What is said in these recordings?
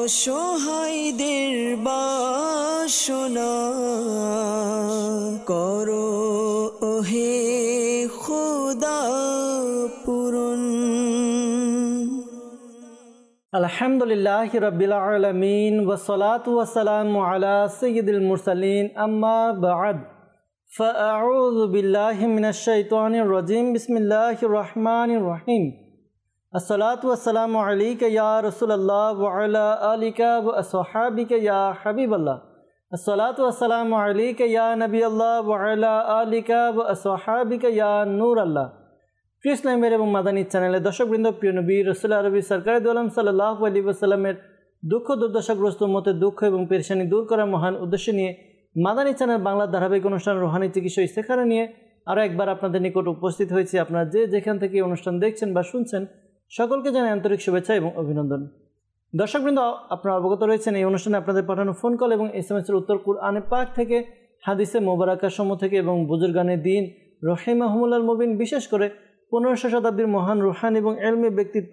অসহায়দের বাসনা করো ওহে খোদা পূরণ। আলহামদুলিল্লাহি রাব্বিল আলামিন ওয়াসসালাতু ওয়াসসালামু আলা সাইয়্যিদিল মুরসালিন আম্মা বা'দ ফাআউযু বিল্লাহি মিনাশ শাইতানির রাজীম বিসমিল্লাহির রহমানির রহিম। আসসালাতু ওয়াসসালামু আলাইকা ইয়া রাসূলুল্লাহ ওয়া আলা আলিকা ওয়া আসহাবিকা ইয়া হাবিবাল্লাহ। আসসালাতু ওয়াসসালামু আলাইকা ইয়া নবিয়াল্লাহ ওয়া আলা আলিকা ওয়া আসহাবিকা ইয়া নূরাল্লাহ। প্রিয় ইসলামের এবং মাদানী চ্যানেলের দর্শকবৃন্দ, প্রিয় নবী রাসূল আরবি সরকারে দু আলম সাল্লাল্লাহু আলাইহি ওয়াসাল্লামের দুঃখ দুর্দশাগ্রস্ত উম্মতের দুঃখ এবং পেরেশানি দূর করার মহান উদ্দেশ্য নিয়ে মাদানী চ্যানেল বাংলার ধারাবাহিক অনুষ্ঠান রুহানি চিকিৎসা ইস্তেখারা নিয়ে আরও একবার আপনাদের নিকট উপস্থিত হয়েছি। আপনারা যেখান থেকে অনুষ্ঠান দেখছেন বা শুনছেন সকলকে জানাই আন্তরিক শুভেচ্ছা এবং অভিনন্দন। দর্শকবৃন্দ, আপনারা অবগত রয়েছেন এই অনুষ্ঠানে আপনাদের পাঠানো ফোন কল এবং SMS-এর উত্তর কুরআনে পাক থেকে, হাদিসে মোবারকা সমূহ থেকে এবং বুজুর্গানে দ্বীন রহিমাহুমুল্লাহ মুবিন, বিশেষ করে 1500 শতাব্দীর মহান রুহানি এবং এলমি ব্যক্তিত্ব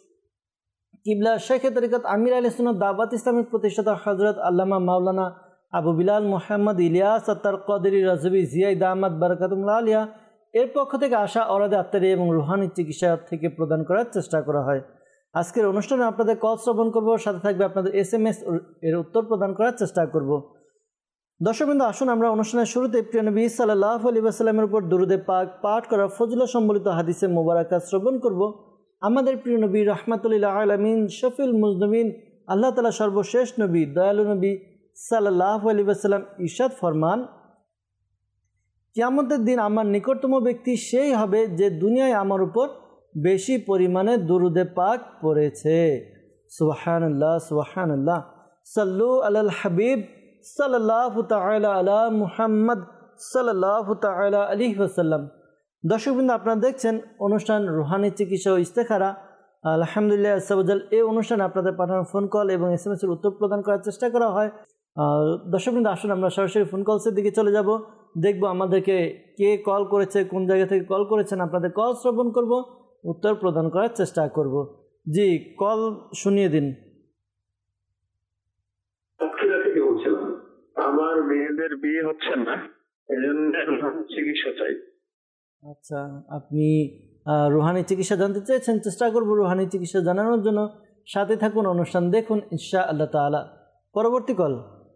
কিবলা শেখে তরিকত আমির আহলে সুন্নাত দাওয়াত ইসলামের প্রতিষ্ঠাতা হযরত আল্লামা মাওলানা আবু বিলাল মোহাম্মদ ইলিয়াস আত্তার কাদেরী রাজবি জিয়াই দামাত বারাকাতুল্লাহ আলিয়া এর পক্ষ থেকে আসা অরাদে আত্মারি এবং রুহানি চিকিৎসা থেকে প্রদান করার চেষ্টা করা হয়। আজকের অনুষ্ঠানে আপনাদের কল শ্রবণ করব, সাথে থাকবে আপনাদের SMS এর উত্তর প্রদান করার চেষ্টা করব। দর্শকবৃন্দ, আসুন আমরা অনুষ্ঠানের শুরুতে প্রিয় নবী সাল্লাল্লাহু আলাইহি ওয়াসাল্লামের উপর দুরুদে পাক পাঠ করা ফজিলত সম্বলিত হাদিসে মোবারকা শ্রবণ করব। আমাদের প্রিয় নবী রাহমাতুল লিল আলামিন শফিউল মুজনিবিন আল্লাহ তাআলা সর্বশেষ নবী দয়ালু নবী সাল্লাল্লাহু আলাইহি ওয়াসাল্লাম ইরশাদ ফরমান, কিয়ামতের দিন আমার নিকটতম ব্যক্তি সেই হবে যে দুনিয়ায় আমার উপর বেশি পরিমাণে দুরুদে পাক পড়েছে। সুবহানাল্লাহ সুবহানাল্লাহ। সাল্লু আলাল হাবিব সাল্লাল্লাহু তাআলা আলা মুহাম্মদ সাল্লাল্লাহু তাআলা আলাইহি ওয়াসাল্লাম। দর্শকবৃন্দ, আপনারা দেখছেন অনুষ্ঠান রুহানি চিকিৎসা ও ইস্তেখারা। আলহামদুলিল্লাহ আজ্জাওয়াজাল, এই অনুষ্ঠানে আপনাদের পাঠানো ফোন কল এবং SMS-এর উত্তর প্রদান করার চেষ্টা করা হয়। দর্শকবৃন্দ, আসুন আমরা সরাসরি ফোন কলসের দিকে চলে যাব, দেখব আমাদেরকে কে কল করেছে, কোন জায়গা থেকে কল করেছেন, আপনাদের কল শ্রবণ করব, উত্তর প্রদান করার চেষ্টা করব। জি, কল শুনিয়ে দিন। আমার মেয়েদের বিয়ে হচ্ছে না, এজন্য চিকিৎসা চাই। আচ্ছা, আপনি রুহানি চিকিৎসা জানতে চেয়েছেন, চেষ্টা করব রুহানি চিকিৎসা জানানোর জন্য। সাথে থাকুন, অনুষ্ঠান দেখুন ইনশাআল্লাহ তাআলা। পরবর্তী কল।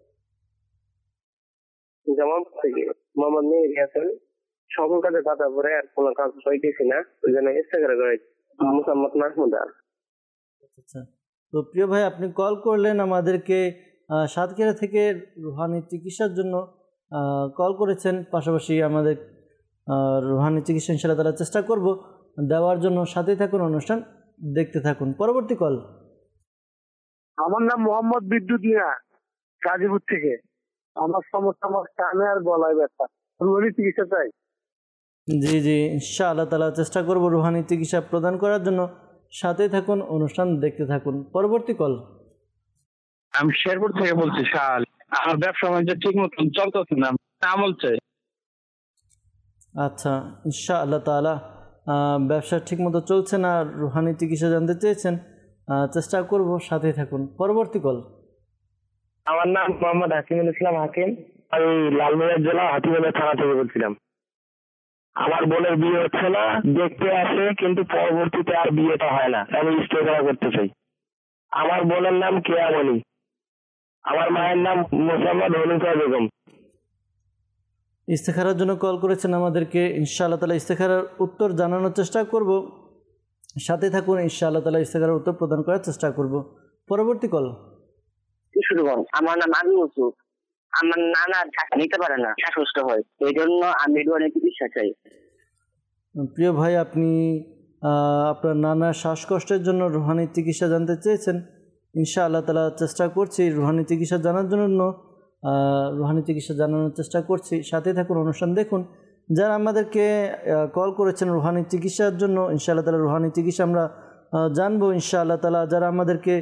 যেমন মামার মেয়ে গেছেন, সকল কাজে বাধা পড়ে আর কোনো কাজ পাইতেছি না, ওই জন্য ইস্তেখারা করে মুহাম্মদ মাহমুদ। আচ্ছা, তো প্রিয় ভাই, আপনি কল করলেন আমাদেরকে সাতক্ষীরা থেকে রুহানি চিকিৎসার জন্য কল করেছেন। পাশাপাশি আমাদের রুহানি চিকিৎসা ইনশাআল্লাহ তাআলা চেষ্টা করব দেওয়ার জন্য। সাথেই থাকুন, অনুষ্ঠান দেখতে থাকুন। পরবর্তী কল। আমার নাম মোহাম্মদ বিদ্যুৎ মিয়া, গাজীপুর থেকে। আমার সমস্যা আমার কানে আর গলায় ব্যথা, রুহানি চিকিৎসা চাই। জি জি, ইনশাআল্লাহ তাআলা চেষ্টা করব রুহানি চিকিৎসা প্রদান করার জন্য। সাথেই থাকুন, অনুষ্ঠান দেখতে থাকুন। পরবর্তী কল। আমি শেরপুর থেকে বলছি। শাল, আমার ব্যবসা বাণিজ্য ঠিক মতন চলতেছে না, আমল চাই। আচ্ছা, ইনশাআল্লাহ তাআলা ব্যবসা ঠিকমতো চলছে না, রুহানি চিকিৎসা জানতে চেয়েছেন, চেষ্টা করব, সাথেই থাকুন। পরবর্তী কল। আমার নাম মোহাম্মদ হাকিমুল ইসলাম হাকিম, আমি লালমনিরহাট জেলা হাতিবাজার থানা থেকে বলছিলাম। আমার বোনের বিয়ে হচ্ছে না, দেখতে আসে কিন্তু পরবর্তীতে আর বিয়েটা হয় না, আমি ইস্তেখারা করতে চাই। আমার বোনের নাম কেয়ামণি, আমার মায়ের নাম মোসাম্মদ হনিফা বেগম। ইস্তেখারার জন্য কল করেছেন আমাদেরকে, ইনশাআল্লাহ তাআলা ইস্তেখারার উত্তর জানানোর চেষ্টা করব। সাথে থাকুন, ইনশাআল্লাহ তাআলা ইস্তেখারার উত্তর প্রদান করার চেষ্টা করব। পরবর্তী কল। আমার নাম আবু ইউসুফ, আমার নানা নিতে পারে না, শ্বাসকষ্ট হয়, এই জন্য আমি রুহানি চিকিৎসা চাই। প্রিয় ভাই, আপনি আপনার নানার শ্বাসকষ্টের জন্য রুহানি চিকিৎসা জানতে চেয়েছেন। ইনশাআল্লাহ তাআলা চেষ্টা করছি রুহানি চিকিৎসা জানার জন্য, রুহানি চিকিৎসা জানানোর চেষ্টা করছি। সাথে থাকুন, অনুষ্ঠান দেখুন। যারা আমাদেরকে কল করেছেন রুহানি চিকিৎসার জন্য, ইনশাআল্লাহ তাআলা রুহানি চিকিৎসা আমরা জানবো ইনশাআল্লাহ তাআলা। যারা আমাদেরকে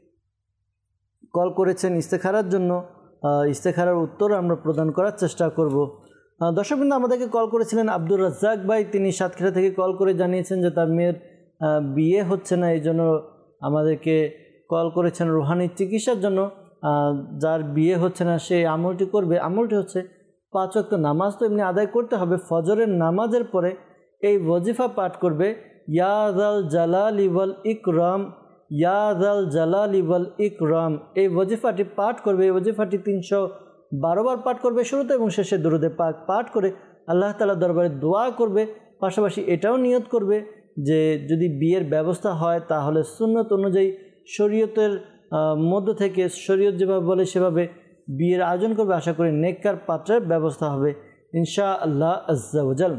কল করেছেন ইস্তেখারার জন্য, ইস্তেখারার উত্তর আমরা প্রদান করার চেষ্টা করব। দর্শকবৃন্দ, আমাদেরকে কল করেছিলেন আব্দুর রাজ্জাক ভাই। তিনি সাতক্ষীরা থেকে কল করে জানিয়েছেন যে তার মেয়ের বিয়ে হচ্ছে না, এই জন্য আমাদেরকে কল করেছেন রুহানি চিকিৎসার জন্য, যার বিয়ে হচ্ছে না সে আমলটি করবে। আমলটি হচ্ছে 5 ওয়াক্ত নামাজ তো এমনি আদায় করতে হবে, ফজরের নামাজের পরে এই ওয়াজিফা পাঠ করবে, ইয়া যাল জালালি ওয়াল ইকরাম, ইয়া যাল জালালি ওয়াল ইকরাম। এই ওয়াজিফাটি পাঠ করবে। এই ওয়াজিফাটি 312 বার পাঠ করবে, শুরুতে এবং শেষে দুরূদে পাক পাঠ করে আল্লাহ তাআলার দরবারে দোয়া করবে। পাশাপাশি এটাও নিয়ত করবে যে যদি বিয়ের ব্যবস্থা হয় তাহলে সুন্নত অনুযায়ী শরীয়তের মধ্য থেকে শরীয়ত যেভাবে বলে সেভাবে বিয়ের আয়োজন করবে। আশা করি নেককার পাত্রের ব্যবস্থা হবে ইনশাআল্লাহ আজ্জা ওয়া জাল।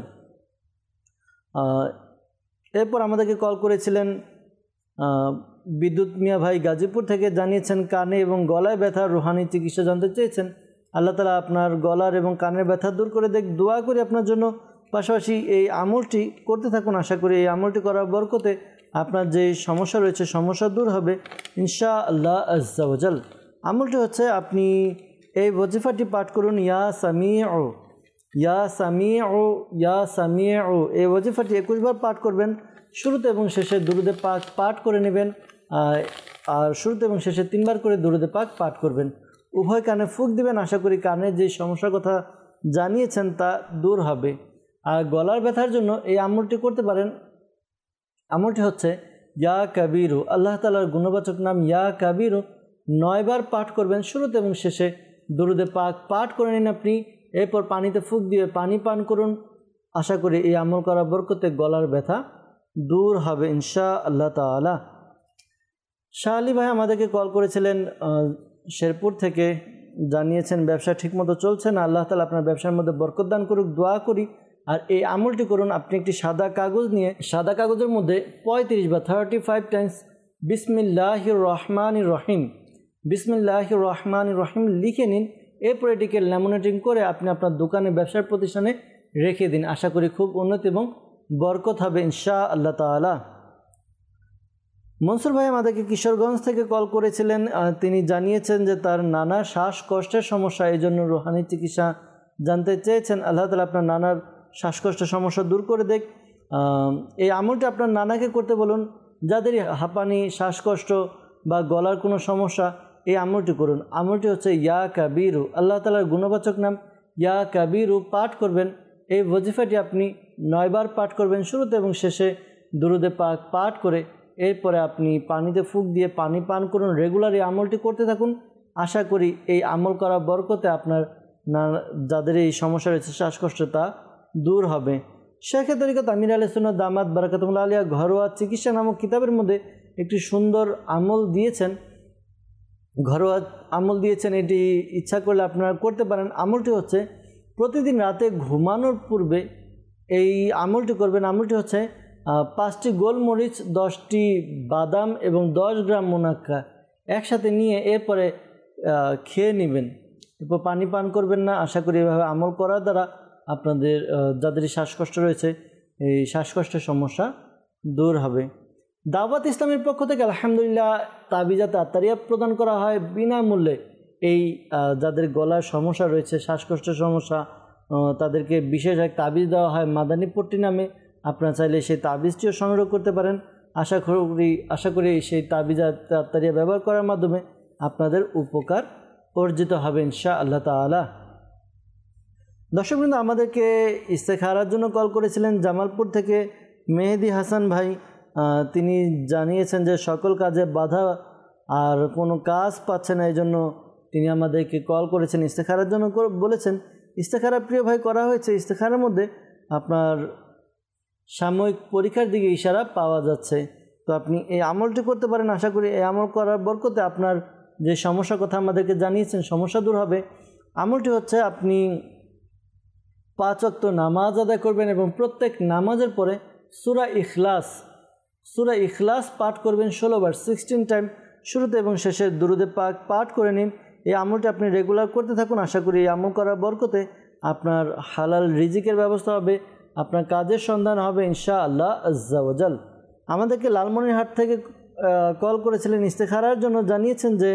এরপর আমাদেরকে কল করেছিলেন বিদ্যুৎ মিয়া ভাই গাজীপুর থেকে, জানিয়েছেন কানে এবং গলায় ব্যথা রুহানি চিকিৎসা জানতে চেয়েছেন। আল্লাহ তাআলা আপনার গলার এবং কানের ব্যথা দূর করে দেখ, দোয়া করি আপনার জন্য। পাশাপাশি এই আমলটি করতে থাকুন, আশা করি এই আমলটি করার বরকতে আপনার যে সমস্যা রয়েছে সমস্যা দূর হবে ইনশাআল্লাহ আজ্জা ওয়া জাল। আমলটি হচ্ছে আপনি এই ওয়াজিফাটি পাঠ করুন, ইয়া সামিউ, ইয়া সামিউ, ইয়া সামিউ। এই ওয়াজিফাটি 21 বার পাঠ করবেন, শুরুতে এবং শেষে দুরূদে পাক পাঠ করে নেবেন, আর শুরুতে এবং শেষে 3 বার করে দুরূদে পাক পাঠ করবেন। উভয় কানে ফুঁক দিবেন, আশা করি কানের যে সমস্যার কথা জানিয়েছেন তা দূর হবে। আর গলার ব্যথার জন্য এই আমলটি করতে পারেন। আমলটি হচ্ছে ইয়া কাবিরু, আল্লাহ তাআলার গুণবাচক নাম ইয়া কাবিরু 9 বার পাঠ করবেন, শুরুতে এবং শেষে দুরূদে পাক পাঠ করে নিন আপনি। এরপর পানিতে ফুঁক দিয়ে পানি পান করুন, আশা করি এই আমল করার বরকতে গলার ব্যথা দূর হবে ইনশাআল্লাহ তাআলা। শাহ আলী ভাই আমাদেরকে কল করেছিলেন শেরপুর থেকে, জানিয়েছেন ব্যবসা ঠিকমতো চলছে না, আল্লাহ তাআলা আপনার ব্যবসার মধ্যে বরকত দান করুক, দোয়া করি। আর এই আমলটি করুন, আপনি একটি সাদা কাগজ নিয়ে সাদা কাগজের মধ্যে 35 বা 35 টাইমস বিসমিল্লাহির রহমানির রহিম, বিসমিল্লাহির রহমানির রহিম লিখে নিন। এরপর এটিকে ল্যামিনেটিং করে আপনি আপনার দোকানে ব্যবসার প্রতিষ্ঠানে রেখে দিন, আশা করি খুব উন্নতি এবং বরকত হবে ইনশাআল্লাহ তাআলা। মনসুর ভাই আমাদেরকে কিশোরগঞ্জ থেকে কল করেছিলেন, তিনি জানিয়েছেন যে তার নানার শ্বাসকষ্টের সমস্যা, এই জন্য রুহানি চিকিৎসা জানতে চেয়েছেন। আল্লাহ তাআলা আপনার নানার শ্বাসকষ্টের সমস্যা দূর করে দেখ। এই আমলটি আপনার নানাকে করতে বলুন। যাদের হাঁপানি, শ্বাসকষ্ট বা গলার কোনো সমস্যা, এই আমলটি করুন। আমলটি হচ্ছে ইয়া কাবিরু, আল্লাহ তাআলার গুণবাচক নাম ইয়া কাবিরু পাঠ করবেন। এই ওয়াজিফাটি আপনি 9 বার পাঠ করবেন, শুরুতে এবং শেষে দুরূদে পাক পাঠ করে এরপরে আপনি পানিতে ফুঁক দিয়ে পানি পান করুন। রেগুলার এই আমলটি করতে থাকুন, আশা করি এই আমল করার বরকতে আপনার যাদের এই সমস্যা রয়েছে শ্বাসকষ্ট তা দূর হবে। শেখ তরিকত আমির আহলে সুন্নাত দামাত বারাকাতুহুল আলিয়া ঘরোয়া চিকিৎসা নামক কিতাবের মধ্যে একটি সুন্দর আমল দিয়েছেন, ঘরোয়া আমল দিয়েছেন। এটি ইচ্ছা করলে আপনারা করতে পারেন। আমলটি হচ্ছে প্রতিদিন রাতে ঘুমানোর পূর্বে এই আমলটি করবেন। আমলটি হচ্ছে 5টি গোলমরিচ, 10টি বাদাম এবং 10 গ্রাম মুনাক্কা একসাথে নিয়ে এরপরে খেয়ে নেবেন, এরপর পানি পান করবেন না। আশা করি এভাবে আমল করার দ্বারা আপনাদের যাদের শ্বাসকষ্ট রয়েছে এই শ্বাসকষ্টের সমস্যা দূর হবে। দাওয়াত ইসলামের পক্ষ থেকে আলহামদুলিল্লাহ তাবিজাত আত্তারিয়া প্রদান করা হয় বিনামূল্যে। এই যাদের গলার সমস্যা রয়েছে, শ্বাসকষ্টের সমস্যা, তাদেরকে বিশেষ এক তাবিজ দেওয়া হয় মাদানী পট্টি নামে। আপনারা চাইলে সেই তাবিজটিও সংগ্রহ করতে পারেন। আশা করি সেই তাবিজাত আত্তারিয়া ব্যবহার করার মাধ্যমে আপনাদের উপকার অর্জিত হবে ইনশাআল্লাহ তাআলা। দর্শকবৃন্দ, আমাদেরকে ইস্তেখারার জন্য কল করেছিলেন জামালপুর থেকে মেহেদি হাসান ভাই। তিনি জানিয়েছেন যে সকল কাজে বাধা আর কোনো কাজ পাচ্ছে না, এই জন্য তিনি আমাদেরকে কল করেছেন, ইস্তেখারার জন্য বলেছেন। ইস্তেখারা প্রিয় ভাই করা হয়েছে। ইস্তেখারার মধ্যে আপনার সাময়িক পরীক্ষার দিকে ইশারা পাওয়া যাচ্ছে, তো আপনি এই আমলটি করতে পারেন। আশা করি এই আমল করার বরকতে আপনার যে সমস্যার কথা আমাদেরকে জানিয়েছেন সমস্যা দূর হবে। আমলটি হচ্ছে আপনি 5 ওয়াক্ত নামাজ আদায় করবেন এবং প্রত্যেক নামাজের পরে সূরা ইখলাস পাঠ করবেন 16 বার, 16 টাইম, শুরুতে এবং শেষে দুরূদে পাক পাঠ করে নিন। এই আমলটি আপনি রেগুলার করতে থাকুন। আশা করি এই আমল করার বরকতে আপনার হালাল রিজিকের ব্যবস্থা হবে, আপনার কাজের সন্ধান হবে ইনশাআল্লাহ আজ্জা ওয়া জাল। আমাদেরকে লালমনিরহাট থেকে কল করেছিলেন ইস্তেখারার জন্য, জানিয়েছেন যে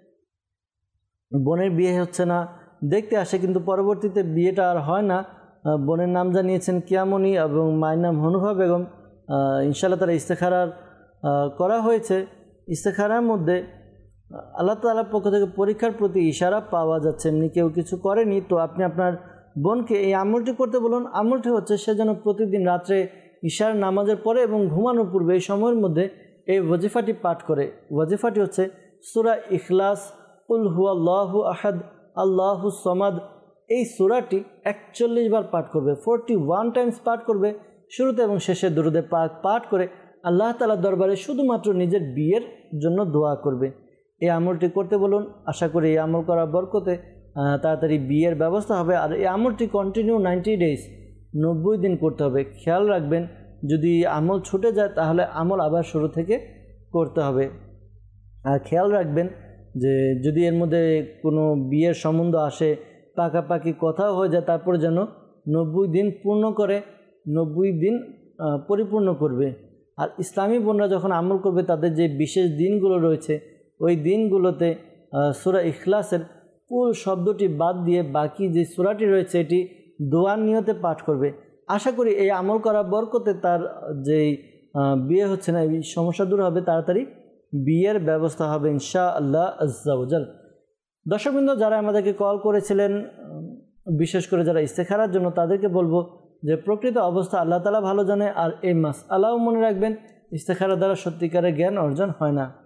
বোনের বিয়ে হচ্ছে না, দেখতে আসে কিন্তু পরবর্তীতে বিয়েটা আর হয় না। বোনের নাম জানিয়েছেন কিয়ামনি এবং মায়ের নাম হনুফা বেগম। ইনশাআল্লাহ তারা ইস্তেখারার করা হয়েছে। ইস্তেখারার মধ্যে আল্লাহ তাআলার পক্ষ থেকে পরীক্ষার প্রতি ইশারা পাওয়া যাচ্ছে। এমনি কেউ কিছু করেনি, তো আপনি আপনার বোনকে এই আমলটি করতে বলুন। আমলটি হচ্ছে সে যেন প্রতিদিন রাত্রে ইশার নামাজের পরে এবং ঘুমানোর পূর্বে এই সময়ের মধ্যে এই ওয়াজিফাটি পাঠ করে। ওয়াজিফাটি হচ্ছে সূরা ইখলাস, কুল হুয়াল্লাহু আহাদ, আল্লাহু সমাদ। এই সূরাটি 41 বার পাঠ করবে, 41 টাইমস পাঠ করবে। শুরুতে এবং শেষে দুরূদে পাক পাঠ করে আল্লাহ তাআলার দরবারে শুধুমাত্র নিজের বিয়ের জন্য দোয়া করবে। এই আমলটি করতে বলুন। আশা করি এই আমল করার বরকতে তাড়াতাড়ি বিয়ের ব্যবস্থা হবে। আর এই আমলটি কন্টিনিউ 90 ডেজ, 90 দিন করতে হবে। খেয়াল রাখবেন যদি আমল ছুটে যায় তাহলে আমল আবার শুরু থেকে করতে হবে। আর খেয়াল রাখবেন যে যদি এর মধ্যে কোনো বিয়ের সম্বন্ধ আসে, পাকাপাকি কথাও হয়ে যায়, তারপরে যেন 90 দিন পূর্ণ করে, 90 দিন পরিপূর্ণ করবে। আর ইসলামী বোনরা যখন আমল করবে তাদের যে বিশেষ দিনগুলো রয়েছে ওই দিনগুলোতে সূরা ইখলাসের কুল শব্দটি বাদ দিয়ে বাকি যে সূরাটি রয়েছে এটি দোয়ার নিয়তে পাঠ করবে। আশা করি এই আমল করার বরকতে তার যেই বিয়ে হচ্ছে না এই সমস্যা দূর হবে, তাড়াতাড়ি বিয়ের ব্যবস্থা হবে ইনশাআল্লাহ আজ্জা ওয়াজাল। দর্শকবৃন্দ যারা আমাদেরকে কল করেছিলেন, বিশেষ করে যারা ইস্তেখারার জন্য, তাদেরকে বলবো যে প্রকৃত অবস্থা আল্লাহ তাআলা ভালো জানে। আর এই মাসআলাও মনে রাখবেন, ইস্তেখারা দ্বারা সত্যিকারের জ্ঞান অর্জন হয় না।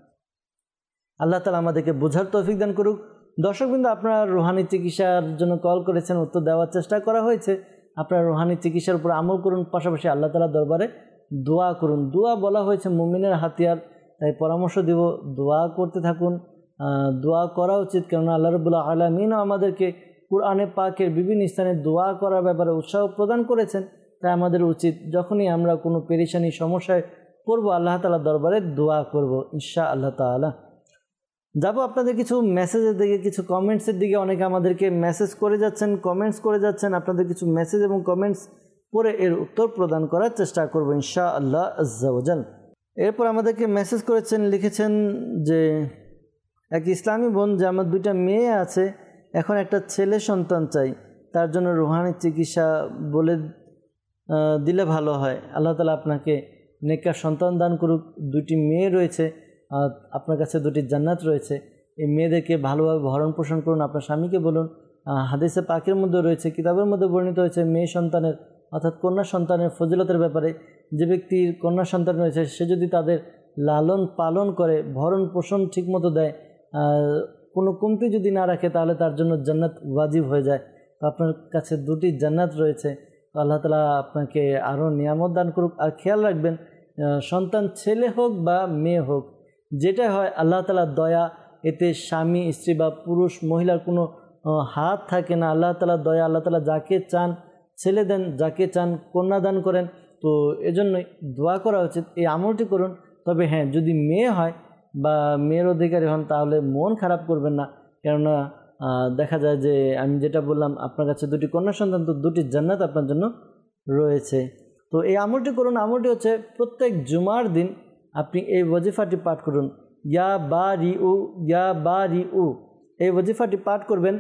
আল্লাহ তাআলা আমাদেরকে বোঝার তৌফিক দান করুক। দর্শকবৃন্দ আপনারা রুহানি চিকিৎসার জন্য কল করেছেন, উত্তর দেওয়ার চেষ্টা করা হয়েছে। আপনারা রুহানি চিকিৎসার উপর আমল করুন, পাশাপাশি আল্লাহ তাআলার দরবারে দোয়া করুন। দোয়া বলা হয়েছে মুমিনের হাতিয়ার, তাই পরামর্শ দিব দোয়া করতে থাকুন। দোয়া করা উচিত, কেননা আল্লাহ রাব্বুল আলামিনও আমাদেরকে কুরআনে পাকের বিভিন্ন স্থানে দোয়া করার ব্যাপারে উৎসাহ প্রদান করেছেন। তাই আমাদের উচিত যখনই আমরা কোনো পেরেশানি সমস্যায় পড়ব আল্লাহ তাআলার দরবারে দোয়া করব ইনশাআল্লাহ তাআলা। যাব আপনাদের কিছু মেসেজের দিকে, কিছু কমেন্টসের দিকে। অনেকে আমাদেরকে মেসেজ করে যাচ্ছেন, কমেন্টস করে যাচ্ছেন। আপনাদের কিছু মেসেজ এবং কমেন্টস পড়ে এর উত্তর প্রদান করার চেষ্টা করব ইনশাআল্লাহ আজ্জা ওয়াজাল। এরপর আমাদেরকে মেসেজ করেছেন, লিখেছেন যে এক ইসলামী বোন, যে আমার 2টা মেয়ে আছে, এখন একটা ছেলে সন্তান চাই, তার জন্য রুহানি চিকিৎসা বলে দিলে ভালো হয়। আল্লাহ তাআলা আপনাকে নেককার সন্তান দান করুক। 2টি মেয়ে রয়েছে, আপনার কাছে 2টি জান্নাত রয়েছে। এই মেয়েদেরকে ভালোভাবে ভরণ পোষণ করুন। আপনার স্বামীকে বলুন, হাদিসে পাকের মধ্যে রয়েছে, কিতাবের মধ্যে বর্ণিত হয়েছে মেয়ে সন্তানের অর্থাৎ কন্যা সন্তানের ফজিলতের ব্যাপারে। যে ব্যক্তির কন্যা সন্তান রয়েছে সে যদি তাদের লালন পালন করে, ভরণ পোষণ ঠিকমতো দেয়, কোনো কমতি যদি না রাখে, তাহলে তার জন্য জান্নাত ওয়াজিব হয়ে যায়। তো আপনার কাছে 2টি জান্নাত রয়েছে। তো আল্লাহ তাআলা আপনাকে আরও নিয়ামত দান করুক। আর খেয়াল রাখবেন সন্তান ছেলে হোক বা মেয়ে হোক, যেটা হয় আল্লাহ তাআলার দয়া, এতে স্বামী স্ত্রী বা পুরুষ মহিলার কোনো হাত থাকে না। আল্লাহ তাআলার দয়া, আল্লাহ তাআলা যাকে চান ছেলে দেন, যাকে চান কন্যা দান করেন। তো এজন্যই দোয়া করা উচিত, এই আমলটি করুন। তবে হ্যাঁ, যদি মেয়ে হয় বা মেয়ের অধিকারী হন তাহলে মন খারাপ করবেন না, কেননা দেখা যায় যে আমি যেটা বললাম আপনার কাছে 2টি কন্যা সন্তান, তো 2টি জান্নাত আপনার জন্য রয়েছে। তো এই আমলটি করুন। আমলটি হচ্ছে প্রত্যেক জুমার দিন আপনি এই ওয়াজিফাটি পাঠ করুন, ইয়া বারিউ ইয়া বারিউ। এই ওয়াজিফাটি পাঠ করবেন,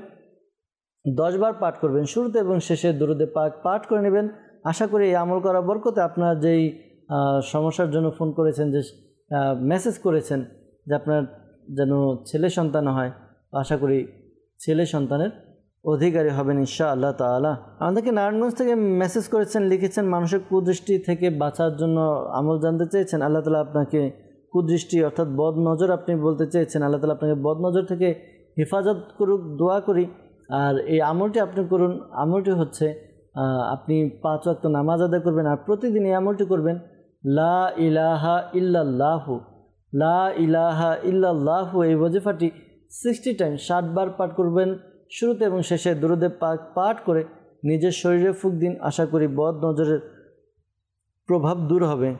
10 বার পাঠ করবেন। শুরুতে এবং শেষে দুরূদে পাক পাঠ করে নেবেন। আশা করি এই আমল করার বরকতে আপনার যেই সমস্যার জন্য ফোন করেছেন, যে মেসেজ করেছেন যে আপনার যেন ছেলে সন্তান হয়, আশা করি ছেলে সন্তানের অধিকারী হবেন ইনশাআল্লাহ তাআলা। আমাদেরকে নারায়ণগঞ্জ থেকে মেসেজ করেছেন, লিখেছেন মানুষের কুদৃষ্টি থেকে বাঁচার জন্য আমল জানতে চেয়েছেন। আল্লাহ তাআলা আপনাকে কুদৃষ্টি অর্থাৎ বদ নজর আপনি বলতে চেয়েছেন, আল্লাহ তাআলা আপনাকে বদ নজর থেকে হেফাজত করুক, দোয়া করি। আর এই আমলটি আপনি করুন। আমলটি হচ্ছে আপনি 5 ওয়াক্ত নামাজ আদায় করবেন আর প্রতিদিন এই আমলটি করবেন, লা ইলাহা ইল্লাল্লাহু, লা ইলাহা ইল্লাল্লাহু। এই ওয়াজিফাটি 60 টাইম 60 বার পাঠ করবেন। শুরুতে এবং শেষে দুরূদে পাক পাঠ করে নিজের শরীরে ফুঁক দিন। আশা করি বদ নজরের প্রভাব দূর হবে।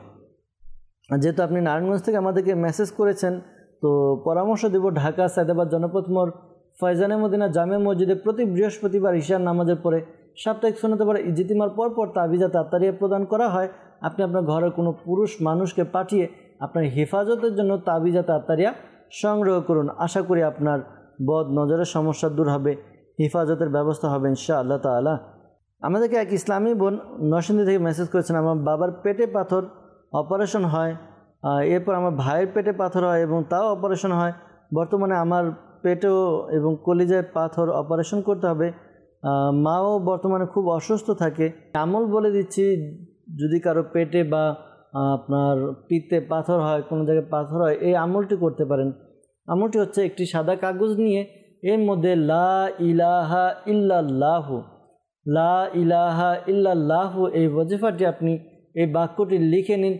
যেহেতু আপনি নারায়ণগঞ্জ থেকে আমাদেরকে মেসেজ করেছেন, তো পরামর্শ দেব ঢাকা সায়দাবাদ জনপথ মোড় ফয়জানে মদিনা জামে মসজিদে প্রতি বৃহস্পতিবার ঈশার নামাজের পরে সাপ্তাহিক সুন্নতে পরে ইজতিমার পরপর তাবিজাত আত্তারিয়া প্রদান করা হয়। আপনি আপনার ঘরের কোনো পুরুষ মানুষকে পাঠিয়ে আপনার হেফাজতের জন্য তাবিজাত আত্তারিয়া সংগ্রহ করুন। আশা করি আপনার বদ নজরের সমস্যা দূর হবে, হেফাজতের ব্যবস্থা হবে ইনশাআল্লাহ তাআলা। আমাদেরকে এক ইসলামী বোন নরসিংদী থেকে মেসেজ করেছেন, আমার বাবার পেটে পাথর, অপারেশন হয়, এরপর আমার ভাইয়ের পেটে পাথর হয় এবং তাও অপারেশন হয়। বর্তমানে আমার পেটেও এবং কলিজায় পাথর, অপারেশন করতে হবে। মাও বর্তমানে খুব অসুস্থ থাকে। আমল বলে দিচ্ছি, যদি কারো পেটে বা আপনার পিত্তে পাথর হয়, কোনো জায়গায় পাথর হয়, এই আমলটি করতে পারেন। আমলটি হচ্ছে একটি সাদা কাগজ নিয়ে এর মধ্যে লা ইলাহা ইল্লাল্লাহু, লা ইলাহা ইল্লাল্লাহু এই ওয়াজিফাটি আপনি এই বাক্যটি লিখে নিন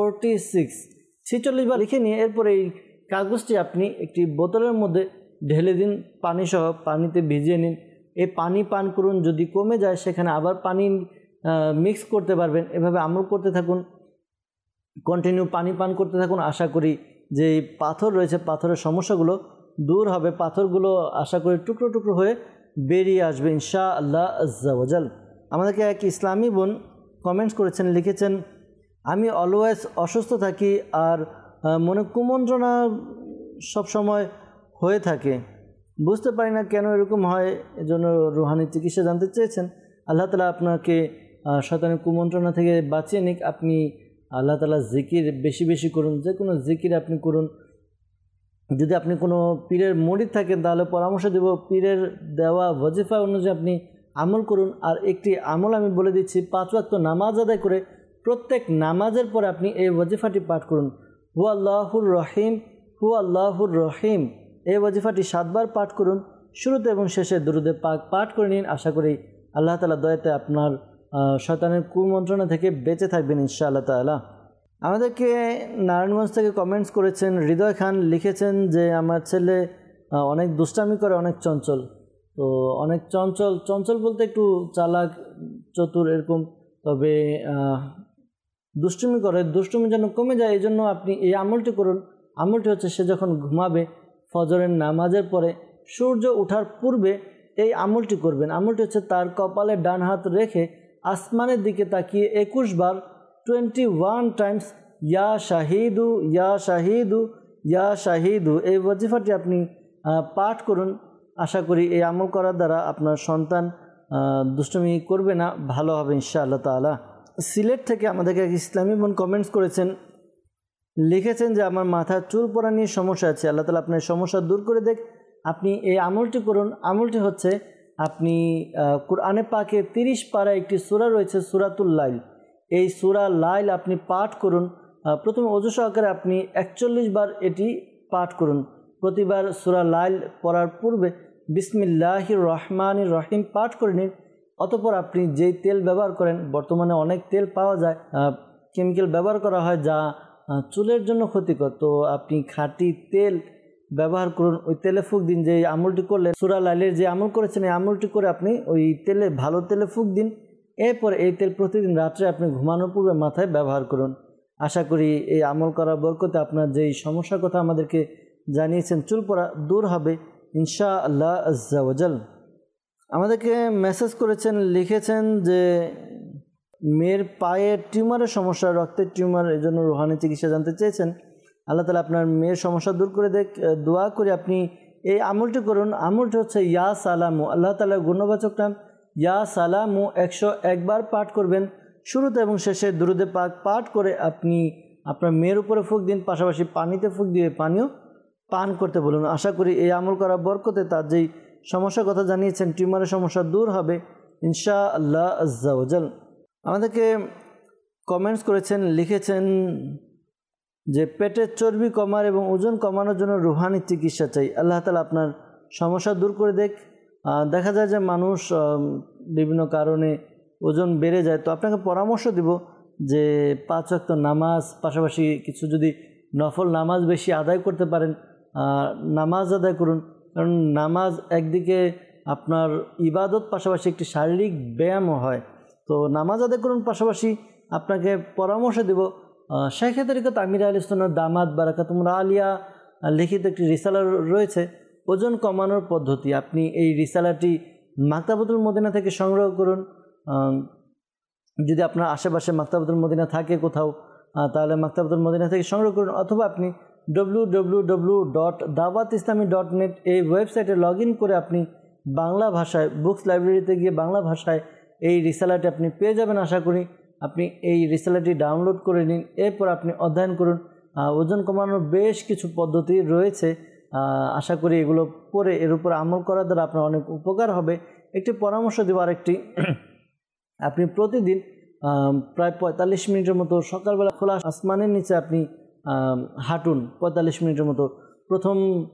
46 বার লিখে নিয়ে এরপর এই কাগজটি আপনি একটি বোতলের মধ্যে ঢেলে দিন, পানিসহ পানিতে ভিজিয়ে নিন। এই পানি পান করুন, যদি কমে যায় সেখানে আবার পানি মিক্স করতে পারবেন। এভাবে আমল করতে থাকুন, কন্টিনিউ পানি পান করতে থাকুন। আশা করি যে পাথর রয়েছে, পাথরের সমস্যাগুলো দূর হবে, পাথরগুলো আশা করি টুকরো টুকরো হয়ে বেরিয়ে আসবে ইনশাআল্লাহ আজ্জা ওয়াজাল। আমাদেরকে এক ইসলামী বোন কমেন্টস করেছেন, লিখেছেন, আমি অলওয়েজ অসুস্থ থাকি আর মনে কুমন্ত্রণা সবসময় হয়ে থাকে, বুঝতে পারি না কেন এরকম হয়, এজন্য রুহানি চিকিৎসা জানতে চেয়েছেন। আল্লাহ তাআলা আপনাকে শয়তানের কুমন্ত্রণা থেকে বাঁচিয়ে নিক। আপনি আল্লাহ তাআলা জিকির বেশি বেশি করুন, যে কোনো জিকির আপনি করুন। যদি আপনি কোনো পীরের মুরিদ থাকেন তাহলে পরামর্শ দেব, পীরের দেওয়া ওয়াজিফা অনুযায়ী আপনি আমল করুন। আর একটি আমল আমি বলে দিচ্ছি, 5 ওয়াক্ত নামাজ আদায় করে প্রত্যেক নামাজের পরে আপনি এই ওয়াজিফাটি পাঠ করুন, হু আল্লাহুর রহিম, হু আল্লাহুর রহিম। এই ওয়াজিফাটি 7 বার পাঠ করুন, শুরুতে এবং শেষে দুরুদে পাক পাঠ করে নিন। আশা করি আল্লাহ তাআলা দয়াতে আপনার শয়তানের কুমন্ত্রণা থেকে বেঁচে থাকবেন ইনশাআল্লাহ তাআলা। আমাদেরকে নারায়ণগঞ্জ থেকে কমেন্টস করেছেন হৃদয় খান, লিখেছেন যে আমার ছেলে অনেক দুষ্টামি করে, অনেক চঞ্চল। তো অনেক চঞ্চল বলতে একটু চালাক চতুর এরকম, তবে দুষ্টুমি করে, দুষ্টুমি যেন কমে যায় এই জন্য আপনি এই আমলটি করুন। আমলটি হচ্ছে সে যখন ঘুমাবে ফজরের নামাজের পরে সূর্য ওঠার পূর্বে এই আমলটি করবেন। আমলটি হচ্ছে তার কপালে ডান হাত রেখে আসমানের দিকে তাকিয়ে 21 বার 21 টাইমস ইয়া শাহিদু ইয়া শাহিদু ইয়া শাহিদু এই ওয়াজিফাটি আপনি পাঠ করুন। আশা করি এই আমল করার দ্বারা আপনার সন্তান দুষ্টুমি করবে না, ভালো হবে ইনশাআল্লাহ তাআলা। সিলেট থেকে আমাদেরকে এক ইসলামী বোন কমেন্টস করেছেন, লিখেছেন যে আমার মাথার চুল পড়া নিয়ে সমস্যা আছে, আল্লাহ তাআলা আপনার সমস্যা দূর করে দেখ। আপনি এই আমলটি করুন। আমলটি হচ্ছে আপনি কুরআনে পাকে 30 পারা একটি সূরা রয়েছে সূরাতুল লাইল, এই সূরা লাইল আপনি পাঠ করুন। প্রথমে ওযু সহকারে আপনি 41 বার এটি পাঠ করুন। প্রতিবার সূরা লাইল পড়ার পূর্বে বিসমিল্লাহির রহমানির রহিম পাঠ করে নিন। অতঃপর আপনি যেই তেল ব্যবহার করেন, বর্তমানে অনেক তেল পাওয়া যায়, কেমিক্যাল ব্যবহার করা হয় যা চুলের জন্য ক্ষতিকর, তো আপনি খাঁটি তেল ব্যবহার করুন। ওই তেলে ফুঁক দিন। যে আমলটি করলে সূরা লাইলের যে আমল করেছেন এই আমলটি করে আপনি ওই তেলে, ভালো তেলে ফুঁক দিন। এরপর এই তেল প্রতিদিন রাত্রে আপনি ঘুমানোর পূর্বে মাথায় ব্যবহার করুন। আশা করি এই আমল করার বরকতে আপনার যেই সমস্যার কথা আমাদেরকে জানিয়েছেন চুল পড়া দূর হবে ইনশাআল্লাহ আজ্জা ওয়াজাল। আমাদেরকে মেসেজ করেছেন, লিখেছেন যে মেয়ের পায়ে টিউমারের সমস্যা, রক্তের টিউমার, এই জন্য রুহানি চিকিৎসা জানতে চেয়েছেন। আল্লাহ তাআলা আপনার মেয়ের সমস্যা দূর করে দেখ। দোয়া করে আপনি এই আমলটি করুন। আমলটি হচ্ছে ইয়া সালামু, আল্লাহ তাআলার গুণবাচক নাম ইয়া সালামু 101 বার পাঠ করবেন। শুরুতে এবং শেষে দুরুদে পাক পাঠ করে আপনি আপনার মেয়ের উপরে ফুঁক দিন, পাশাপাশি পানিতে ফুঁক দিয়ে পানিও পান করতে বলুন। আশা করি এই আমল করার বরকতে তার যেই সমস্যার কথা জানিয়েছেন টিউমারের সমস্যা দূর হবে ইনশাআল্লাহ আজ্জা ওয়াজাল। আমাদেরকে কমেন্টস করেছেন, লিখেছেন যে পেটের চর্বি কমার এবং ওজন কমানোর জন্য রুহানি চিকিৎসা চাই, আল্লাহ তাআলা আপনার সমস্যা দূর করে দেখ। দেখা যায় যে মানুষ বিভিন্ন কারণে ওজন বেড়ে যায়, তো আপনাকে পরামর্শ দিব যে 5 ওয়াক্ত নামাজ, পাশাপাশি কিছু যদি নফল নামাজ বেশি আদায় করতে পারেন নামাজ আদায় করুন। কারণ নামাজ একদিকে আপনার ইবাদত, পাশাপাশি একটি শারীরিক ব্যায়ামও হয়। তো নামাজ আদায় করুন, পাশাপাশি আপনাকে পরামর্শ দেব শাইখে তরিকত আমির আহলে সুন্নাত দামাত বারাকাতুহুম আলিয়া লিখিত একটি রিসালা রয়েছে ওজন কমানোর পদ্ধতি। আপনি এই রিসালাটি মাকতাবাতুল মদিনা থেকে সংগ্রহ করুন। যদি আপনার আশেপাশে মাকতাবাতুল মদিনা থাকে কোথাও, তাহলে মাকতাবাতুল মদিনা থেকে সংগ্রহ করুন, অথবা আপনি www.dawatislami.net এই ওয়েবসাইটে লগ ইন করে আপনি বাংলা ভাষায় বুকস লাইব্রেরিতে গিয়ে বাংলা ভাষায় এই রিসালাটি আপনি পেয়ে যাবেন। আশা করি আপনি এই রিসালাটি ডাউনলোড করে নিন, এরপর আপনি অধ্যয়ন করুন। ওজন কমানোর বেশ কিছু পদ্ধতি রয়েছে। আশা করি এগুলো পরে এর উপর আমল করার দ্বারা আপনার অনেক উপকার হবে। একটি পরামর্শ দেব আরেকটি, আপনি প্রতিদিন প্রায় 45 মিনিটের মতো সকালবেলা খোলা আসমানের নিচে আপনি হাঁটুন 45 মিনিটের মতো। প্রথম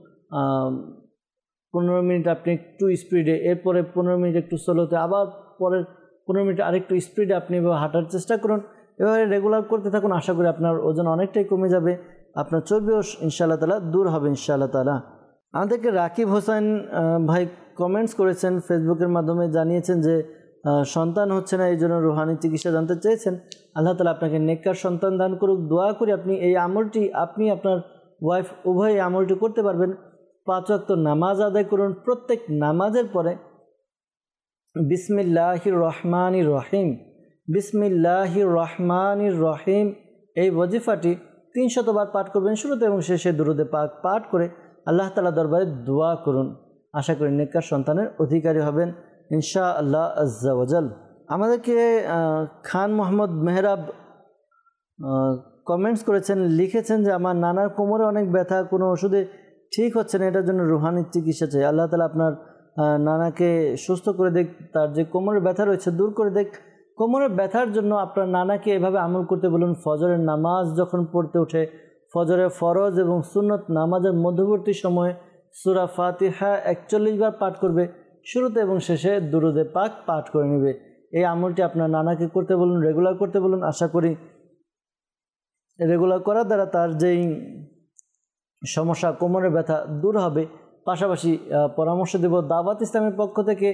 15 মিনিট আপনি একটু স্পিডে, এরপরে 15 মিনিট একটু স্লোতে, আবার পরের 15 মিনিট আরেকটু স্পিডে আপনি এভাবে হাঁটার চেষ্টা করুন। এভাবে রেগুলার করতে থাকুন, আশা করি আপনার ওজন অনেকটাই কমে যাবে, আপনার চর্বিও ইনশাআল্লাহ তাআলা দূর হবে ইনশাআল্লাহ তাআলা। আমাদেরকে রাকিব হোসেন ভাই কমেন্টস করেছেন, ফেসবুকের মাধ্যমে জানিয়েছেন যে সন্তান হচ্ছে না, এই জন্য রুহানি চিকিৎসা জানতে চেয়েছেন। আল্লাহ তাআলা আপনাকে নেককার সন্তান দান করুক। দোয়া করি আপনি এই আমলটি, আপনি আপনার ওয়াইফ উভয় আমলটি করতে পারবেন। 5 ওয়াক্ত নামাজ আদায় করুন, প্রত্যেক নামাজের পরে বিসমিল্লাহির রহমানির রহিম, বিসমিল্লাহির রহমানির রহিম এই ওয়াজিফাটি 300 বার পাঠ করবেন। শুরুতে এবং শেষে দুরুদে পাক পাঠ করে আল্লাহ তাআলা দরবারে দোয়া করুন। আশা করি নেককার সন্তানের অধিকারী হবেন ইনশাআল্লাহ আজ্জা ওয়াজাল। আমাদেরকে খান মোহাম্মদ মেহরাব কমেন্টস করেছেন, লিখেছেন যে আমার নানার কোমরে অনেক ব্যথা, কোনো ওষুধে ঠিক হচ্ছে না, এটার জন্য রুহানি চিকিৎসা চাই। আল্লাহ তাআলা আপনার নানাকে সুস্থ করে দেখ, তার যে কোমরের ব্যথা রয়েছে দূর করে দেখ। কোমরের ব্যথার জন্য আপনার নানাকে এভাবে আমল করতে বলুন। ফজরের নামাজ যখন পড়তে ওঠে, ফজরের ফরজ এবং সুন্নত নামাজের মধ্যবর্তী সময়ে সূরা ফাতিহা 41 বার পাঠ করবে, শুরুতে এবং শেষে দুরুদে পাক পাঠ করে নেবে। এই আমলটি আপনার নানাকে করতে বলুন, রেগুলার করতে বলুন। আশা করি রেগুলার করার দ্বারা তার যেই সমস্যা কোমরের ব্যথা দূর হবে। পাশাপাশি পরামর্শ দেব, দাওয়াত ইসলামের পক্ষ থেকে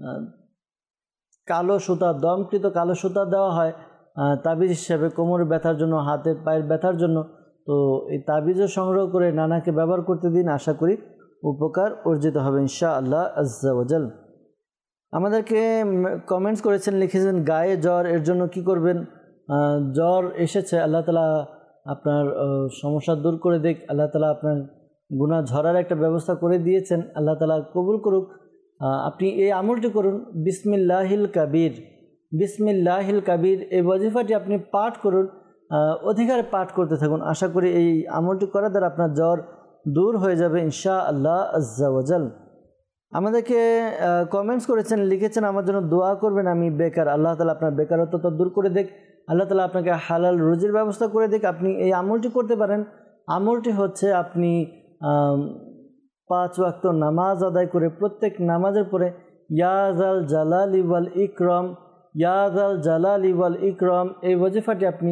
কালো সুতা, দমকৃত কালো সুতা দেওয়া হয় তাবিজ হিসেবে কোমরের ব্যথার জন্য, হাতে পায়ের ব্যথার জন্য। তো এই তাবিজও সংগ্রহ করে নানাকে ব্যবহার করতে দিন, আশা করি উপকার অর্জিত হবে ইনশাআল্লাহ আজ্জা ওয়াজাল। আমাদেরকে কমেন্টস করেছেন, লিখেছেন গায়ে জ্বর, এর জন্য কি করবেন? জ্বর এসেছে, আল্লাহ তাআলা আপনার সমস্যা দূর করে দেখ, আল্লাহ তাআলা আপনার গুনাহ ঝরার একটা ব্যবস্থা করে দিয়েছেন, আল্লাহ তাআলা কবুল করুক। আপনি এই আমলটি করুন, বিসমিল্লাহিল কাবীর, বিসমিল্লাহিল কাবীর এই ওয়াজিফাটি আপনি পাঠ করুন, অধিকারে পাঠ করতে থাকুন। আশা করি এই আমলটি করার দ্বারা আপনার জ্বর দূর হয়ে যাবে ইনশাআল্লাহ আজ্জা ওয়াজাল। আমাদেরকে কমেন্টস করেছেন, লিখেছেন আমার জন্য দোয়া করবেন, আমি বেকার, আল্লাহ তাআলা আপনার বেকারত্বটা দূর করে দেখ, আল্লাহ তাআলা আপনাকে হালাল রুজির ব্যবস্থা করে দেখ। আপনি এই আমলটি করতে পারেন। আমলটি হচ্ছে আপনি 5 ওয়াক্ত নামাজ আদায় করে প্রত্যেক নামাজের পরে ইয়া যাল জালালি ওয়াল ইকরাম, ইয়া যাল জালালি ওয়াল ইকরাম এই ওয়াজিফাটি আপনি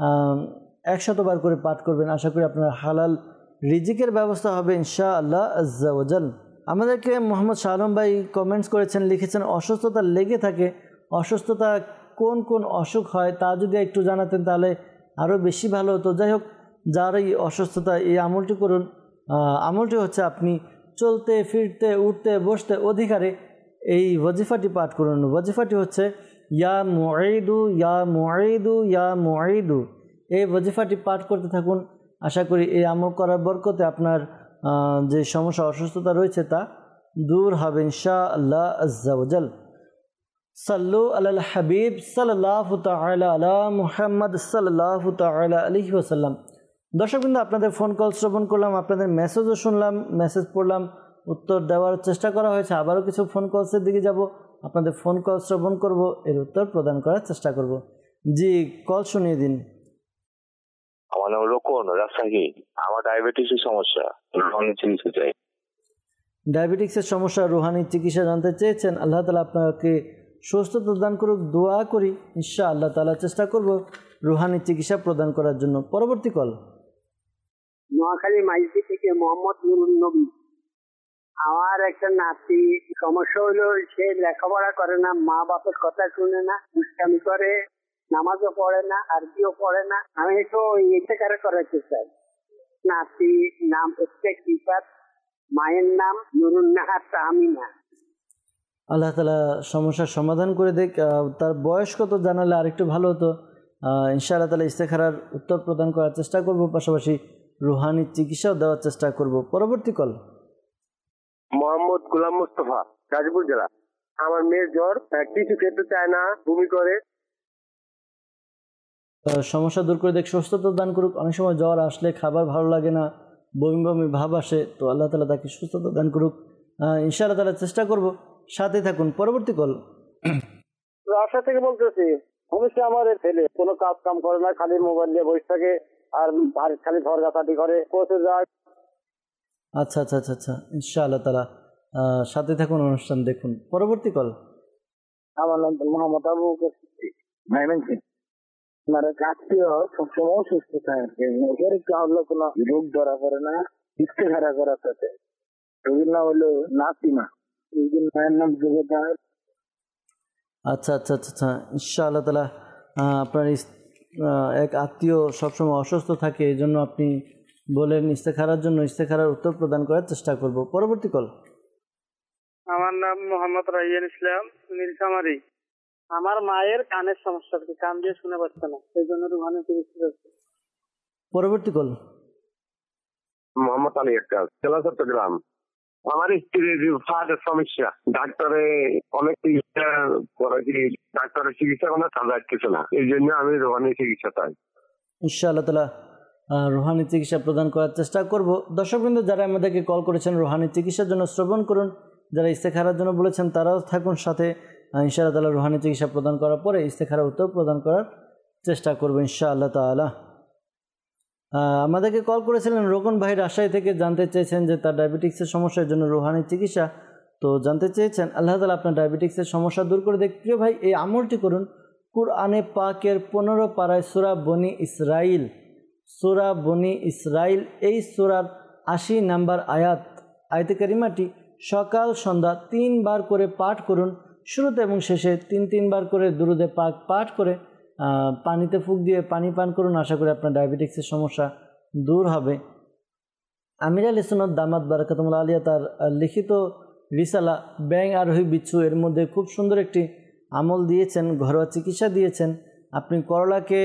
100 বার করে পাঠ করবেন। আশা করি আপনার হালাল রিজিকের ব্যবস্থা হবে ইনশাআল্লাহ আজ্জা ওয়াজাল। আমাদেরকে মোহাম্মদ শাহ আলম ভাই কমেন্টস করেছেন, লিখেছেন অসুস্থতা লেগে থাকে, অসুস্থতা কোন কোন অসুখ হয় তা যদি একটু জানাতেন তাহলে আরও বেশি ভালো হতো। যাই হোক, যার এই অসুস্থতা, এই আমলটি করুন। আমলটি হচ্ছে আপনি চলতে ফিরতে উঠতে বসতে অধিকারে এই ওয়াজিফাটি পাঠ করুন। ওয়াজিফাটি হচ্ছে ইয়া মুঈদু ইয়া মুঈদু ইয়া মুঈদু এই ওয়াজিফাটি পাঠ করতে থাকুন। আশা করি এই আমল করার বরকতে আপনার যে সমস্যা অসুস্থতা রয়েছে তা দূর হবে ইনশাআল্লাহ আজ্জা ওয়াজাল। সাল্লু আলাল হাবিব সাল্লাল্লাহু তাআলা আলা মুহাম্মদ সাল্লাল্লাহু তাআলা আলাইহি ওয়াসাল্লাম। দর্শকবৃন্দ, আপনাদের ফোন কল শ্রবণ করলাম, আপনাদের মেসেজও শুনলাম, মেসেজ পড়লাম, উত্তর দেওয়ার চেষ্টা করা হয়েছে। আবারও কিছু ফোন কলসের দিকে যাব, আপনাদের ফোন কল শ্রবণ করব, এর উত্তর প্রদান করার চেষ্টা করব। জি, কল শুনিয়ে দিন। আমার নাম রোকন, রাজশাহী। আমার ডায়াবেটিসের সমস্যা, রুহানি চিকিৎসা চাই। ডায়াবেটিক্সের সমস্যা, রুহানি চিকিৎসা জানতে চেয়েছেন। আল্লাহ তাআলা আপনাকে সুস্থতা দান করুক। দোয়া করি ইনশাআল্লাহ তাআলা চেষ্টা করব রুহানি চিকিৎসা প্রদান করার জন্য। পরবর্তী কল। নোয়াখালী মাইজি থেকে মোহাম্মদ নুরুন নবী। আমার একটা নাতি সমস্যা হলো, সে লেখাপড়া করে না, মা বাপের কথা শুনে না, দুষ্টামি করে, নামাজও পড়ে না, আরবিও পড়ে না। আমি একটু ইন্তেকার করাতে চাই। নাতি নাম হচ্ছে কিফাত, মায়ের নাম নুরুন নাহার তাহমিনা। আল্লাহ তাআলা সমস্যার সমাধান করে দেখ। তার বয়স কত জানালে আরেকটু ভালো হতো। ইনশাআল্লাহ তাআলা ইস্তেখারার উত্তর প্রদান করার চেষ্টা করব, পাশাপাশি রুহানি চিকিৎসাও দেওয়ার চেষ্টা করব। পরবর্তী কল। মোহাম্মদ গোলাম মুস্তফা, গাজীপুর জেলা। আমার মেয়ের জ্বর, কিছু খেতে চায় না, বমি করে। সমস্যা দূর করে দেখ, সুস্থতা দান করুক। অনেক সময় জ্বর আসলে খাবার ভালো লাগে না, বমি বমি ভাব আসে, তো আল্লাহ তাআলা তাকে সুস্থতা দান করুক। ইনশাআল্লাহ তাআলা চেষ্টা করব, সাথে থাকুন। পরবর্তী কল। রাজশাহী থেকে বলতেছি। সমস্যা আমার ছেলে কোনো কাজ কাম করে না, খালি মোবাইল নিয়ে বসে থাকে আর খালি ঝড়গাছাটি করে, কোচে যায়। আচ্ছা আচ্ছা আচ্ছা আচ্ছা, ইনশাআল্লাহ তাআলা সাথে থাকুন, অনুষ্ঠান দেখুন। পরবর্তী কল। আমার নাম মোহাম্মদ আবু বকর সিদ্দিক, ময়মনসিং। আমার এক আত্মীয় সবসময় সুস্থ থাকে, ওদের কাউকে কোনো রোগ ধরা পড়ে না, ইস্তেহারা করার সাথে। রোগীর নাম হলো নাসিমা, রোগীর মায়ের নাম জুবেদার। আচ্ছা আচ্ছা আচ্ছা আচ্ছা, ইনশাআল্লাহ তাআলা আপনার এক আত্মীয় সবসময় অসুস্থ থাকে, এই জন্য আপনি বলেন ইস্তেখারার জন্য, ইস্তেখারার উত্তর প্রদান করার চেষ্টা করব। পরবর্তী কল। আমার নাম মোহাম্মদ রাইয়ান ইসলাম, নীলফামারী। আমার মায়ের কানের সমস্যা, কান দিয়ে শুনে পাচ্ছে না, সেই জন্য রুহানি চিকিৎসা। পরবর্তী কল। মোহাম্মদ আলী আক্তার, জেলা চট্টগ্রাম। আমার স্ত্রীর ফাটের সমস্যা, ডাক্তারে অনেক চিকিৎসা করেছি, ডাক্তারের চিকিৎসা কোনো কাজে আসতেছে না, এই জন্য আমি রোহানি চিকিৎসা চাই। ইনশাআল্লাহ তাআলা রুহানি চিকিৎসা প্রদান করার চেষ্টা করব। দর্শকবৃন্দ, যারা আমাদেরকে কল করেছেন রুহানি চিকিৎসার জন্য, শ্রবণ করুন। যারা ইস্তেখারার জন্য বলেছেন তারাও থাকুন সাথে। ইনশাআল্লাহ তাআলা রুহানি চিকিৎসা প্রদান করার পরে ইস্তেখারার উত্তর প্রদান করার চেষ্টা করব ইনশাআল্লাহ তাআলা। আমাদেরকে কল করেছিলেন রোকন ভাই রাজশাহী থেকে, জানতে চেয়েছেন যে তার ডায়াবেটিক্সের সমস্যার জন্য রুহানি চিকিৎসা। তো জানতে চেয়েছেন, আল্লাহ তাআলা আপনার ডায়াবেটিক্সের সমস্যা দূর করে দেখ। প্রিয় ভাই, এই আমলটি করুন। কুরআনে পাকের 15 পারায় সূরা বনি ইসরাইল, সূরা বনি ইসরাইল, এই সূরার 80 নাম্বার আয়াতে কারিমাটি সকাল সন্ধ্যা 3 বার করে পাঠ করুন। শুরুতে এবং শেষে 3 বার করে দুরুদে পাক পাঠ করে পানিতে ফুঁক দিয়ে পানি পান করুন। আশা করি আপনার ডায়াবেটিক্সের সমস্যা দূর হবে। আমির আলী সুন্নাত দামাত বারাকাতুল্লাহ আলিয়া তার লিখিত রিসালা ব্যাং আরোহী বিচ্ছু, এর মধ্যে খুব সুন্দর একটি আমল দিয়েছেন, ঘরোয়া চিকিৎসা দিয়েছেন। আপনি করলাকে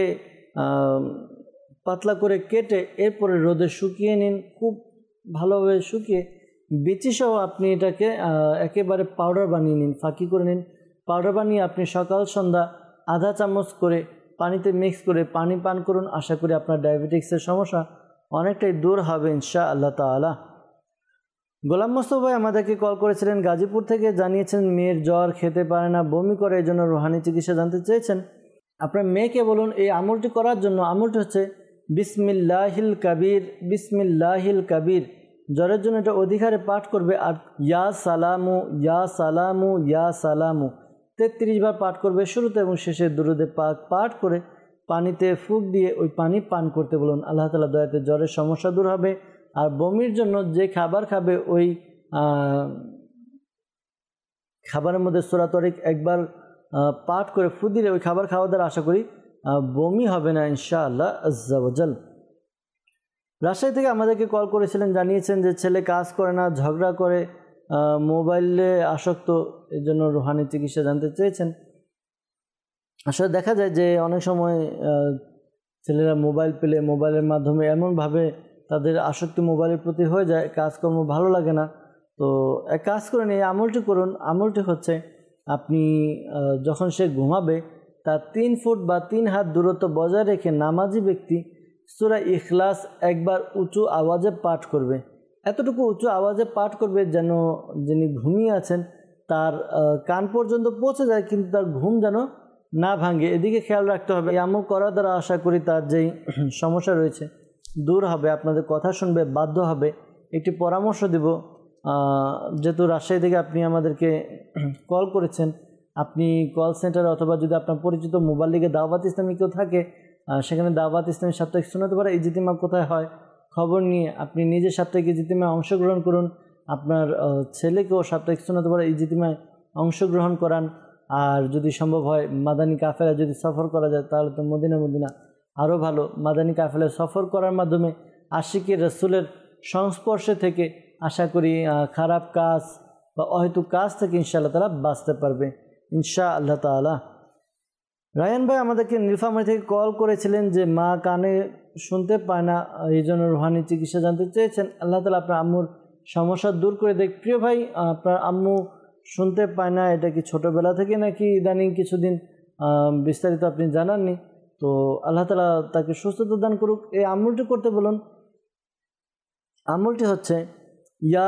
পাতলা করে কেটে এরপরে রোদে শুকিয়ে নিন, খুব ভালোভাবে শুকিয়ে বিচিসহ আপনি এটাকে একেবারে পাউডার বানিয়ে নিন, ফাঁকি করে নিন। পাউডার বানিয়ে আপনি সকাল সন্ধ্যা আধা চামচ করে পানিতে মিক্স করে পানি পান করুন। আশা করি আপনার ডায়াবেটিক্সের সমস্যা অনেকটাই দূর হবে ইনশাআল্লাহ তাআলা। গোলাম মোস্তফা ভাই আমাদেরকে কল করেছিলেন গাজীপুর থেকে, জানিয়েছেন মেয়ের জ্বর, খেতে পারে না, বমি করে, এই জন্য রুহানি চিকিৎসা জানতে চেয়েছেন। আপনার মেয়েকে বলুন এই আমলটি করার জন্য। আমলটি হচ্ছে বিসমিল্লাহিল কাবীর, বিসমিল্লাহিল কাবীর। জ্বরের জন্য এটা অধিকারে পাঠ করবে। আর ইয়া সালামু, ইয়া সালামু, ইয়া সালামু 33 বার পাঠ করবে। শুরুতে এবং শেষে দুরুদে পাক পাঠ করে পানিতে ফুঁক দিয়ে ওই পানি পান করতে বলুন। আল্লাহ তাআলা দয়াতে জ্বরের সমস্যা দূর হবে। আর বমির জন্য যে খাবার খাবে ওই খাবারের মধ্যে সূরা তারিক একবার পাঠ করে ফু দিলে ওই খাবার খাওয়া দ্বারা আশা করি বমি হবে না ইনশাআল্লাহ আজ্জা ওয়া জাল। রাজশাহী থেকে আমাদেরকে কল করেছিলেন, জানিয়েছেন যে ছেলে কাজ করে না, ঝগড়া করে, মোবাইলে আসক্ত, এর জন্য রুহানি চিকিৎসা জানতে চেয়েছেন। আসলে দেখা যায় যে অনেক সময় ছেলেরা মোবাইল পেলে মোবাইলের মাধ্যমে এমনভাবে তাদের আসক্তি মোবাইলের প্রতি হয়ে যায়, কাজকর্ম ভালো লাগে না। তো এক কাজ করেন, এই আমলটি করুন। আমলটি হচ্ছে আপনি যখন সে ঘুমাবে তার 3 ফুট বা 3 হাত দূরত্ব বজায় রেখে নামাজি ব্যক্তি সূরা ইখলাস একবার উঁচু আওয়াজে পাঠ করবে। এতটুকু উঁচু আওয়াজে পাঠ করবে যেন যিনি ঘুমিয়ে আছেন তার কান পর্যন্ত পৌঁছে যায়, কিন্তু তার ঘুম যেন না ভাঙে, এদিকে খেয়াল রাখতে হবে। এই আমল করার দ্বারা আশা করি তার যেই সমস্যা রয়েছে দূর হবে, আপনাদের কথা শুনবে বাধ্য হবে। একটি পরামর্শ দেব, যেহেতু রাজশাহী থেকে আপনি আমাদেরকে কল করেছেন, আপনি কল সেন্টারে অথবা যদি আপনার পরিচিত মোবাইল লিগে দাওয়াত ইসলামী কেউ থাকে, সেখানে দাওয়াত ইসলামী সাপ্তাহিক শোনাতে পারে ইজতিমা কোথায় হয় খবর নিয়ে আপনি নিজে সাপ্তাহিক ইজতিমায় অংশগ্রহণ করুন। আপনার ছেলেকেও সাপ্তাহিক শোনাতে পারে ইজতিমায় অংশগ্রহণ করান। আর যদি সম্ভব হয় মাদানী কাফেলা যদি সফর করা যায় তাহলে তো মদিনা আরও ভালো। মাদানী কাফেলা সফর করার মাধ্যমে আশিকি রাসূলের সংস্পর্শে থেকে আশা করি খারাপ কাজ বা অহেতুক কাজ থেকে ইনশাআল্লাহ তাআলা বাঁচতে পারবে ইনশাআল্লাহ তাআলা। রায়ান ভাই আমাদেরকে নীলফামারী থেকে কল করেছিলেন যে মা কানে শুনতে পায় না, এই জন্য রুহানি চিকিৎসা জানতে চেয়েছেন। আল্লাহ তাআলা আপনার আম্মুর সমস্যা দূর করে দেখ। প্রিয় ভাই, আপনার আম্মু শুনতে পায় না, এটা কি ছোটোবেলা থেকে নাকি ইদানিং কিছুদিন বিস্তারিত আপনি জানাননি? তো আল্লাহ তাআলা তাকে সুস্থতা দান করুক। এই আমলটি করতে বলুন। আমলটি হচ্ছে ইয়া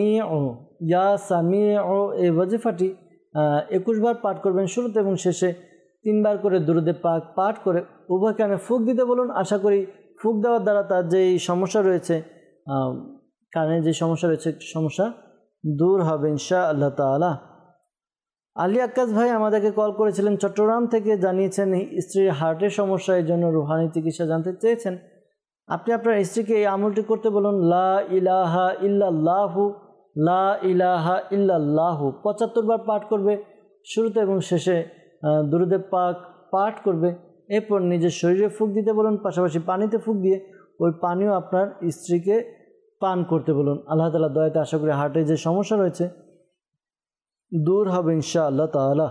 সামিউ, এই ওয়াজিফাটি 21 বার পাঠ করবেন শুরুতে এবং শেষে, 3 বার করে দুরূদে পাক পাঠ করে উভয় কানে ফুঁক দিতে বলুন। আশা করি ফুঁক দেওয়ার দ্বারা তার যেই সমস্যা রয়েছে, কানে যে সমস্যা রয়েছে, সমস্যা দূর হবে ইনশাআল্লাহ তাআলা। আলী আক্কাস ভাই আমাদেরকে কল করেছিলেন চট্টগ্রাম থেকে, জানিয়েছেন স্ত্রীর হার্টের সমস্যা, এই জন্য রুহানি চিকিৎসা জানতে চেয়েছেন। আপনি আপনার স্ত্রীকে এই আমলটি করতে বলুন। লা ইলাহা ইল্লাল্লাহু, লা ইলাহা ইল্লাল্লাহু 75 বার পাঠ করবে শুরুতে এবং শেষে, দুরূদে পাক পাঠ করবে। এরপর নিজের শরীরে ফুঁক দিতে বলুন, পাশাপাশি পানিতে ফুঁক দিয়ে ওই পানিও আপনার স্ত্রীকে পান করতে বলুন। আল্লাহ তাআলা দয়াতে আশা করি হার্টের যে সমস্যা রয়েছে দূর হবে ইনশাআল্লাহ তাআলা।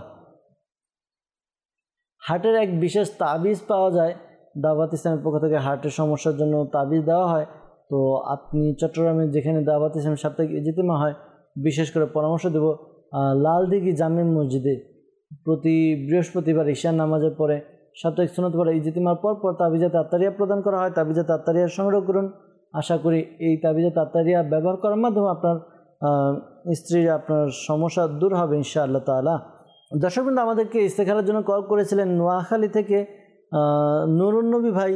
হার্টের এক বিশেষ তাবিজ পাওয়া যায়, দাওয়াত ইসলামের পক্ষ থেকে হার্টের সমস্যার জন্য তাবিজ দেওয়া হয়। তো আপনি চট্টগ্রামে যেখানে দাওয়াত ইসলাম সাপ্তাহিক ইজতিমা হয়, বিশেষ করে পরামর্শ দেব লালদিঘি জামে মসজিদে প্রতি বৃহস্পতিবার ঈশার নামাজের পরে সাপ্তাহিক সুন্নত পড়া ইজতিমার পর তাবিজাতে আত্তারিয়া প্রদান করা হয়। তাবিজাতে আত্তারিয়া সংগ্রহ করুন। আশা করি এই তাবিজাতে আত্তারিয়া ব্যবহার করার মাধ্যমে আপনার স্ত্রীর আপনার সমস্যা দূর হবে ইনশাআল্লাহ তাআলা। দর্শকবৃন্দ আমাদেরকে ইস্তেখারার জন্য কল করেছিলেন নোয়াখালী থেকে নুরুন নবী ভাই।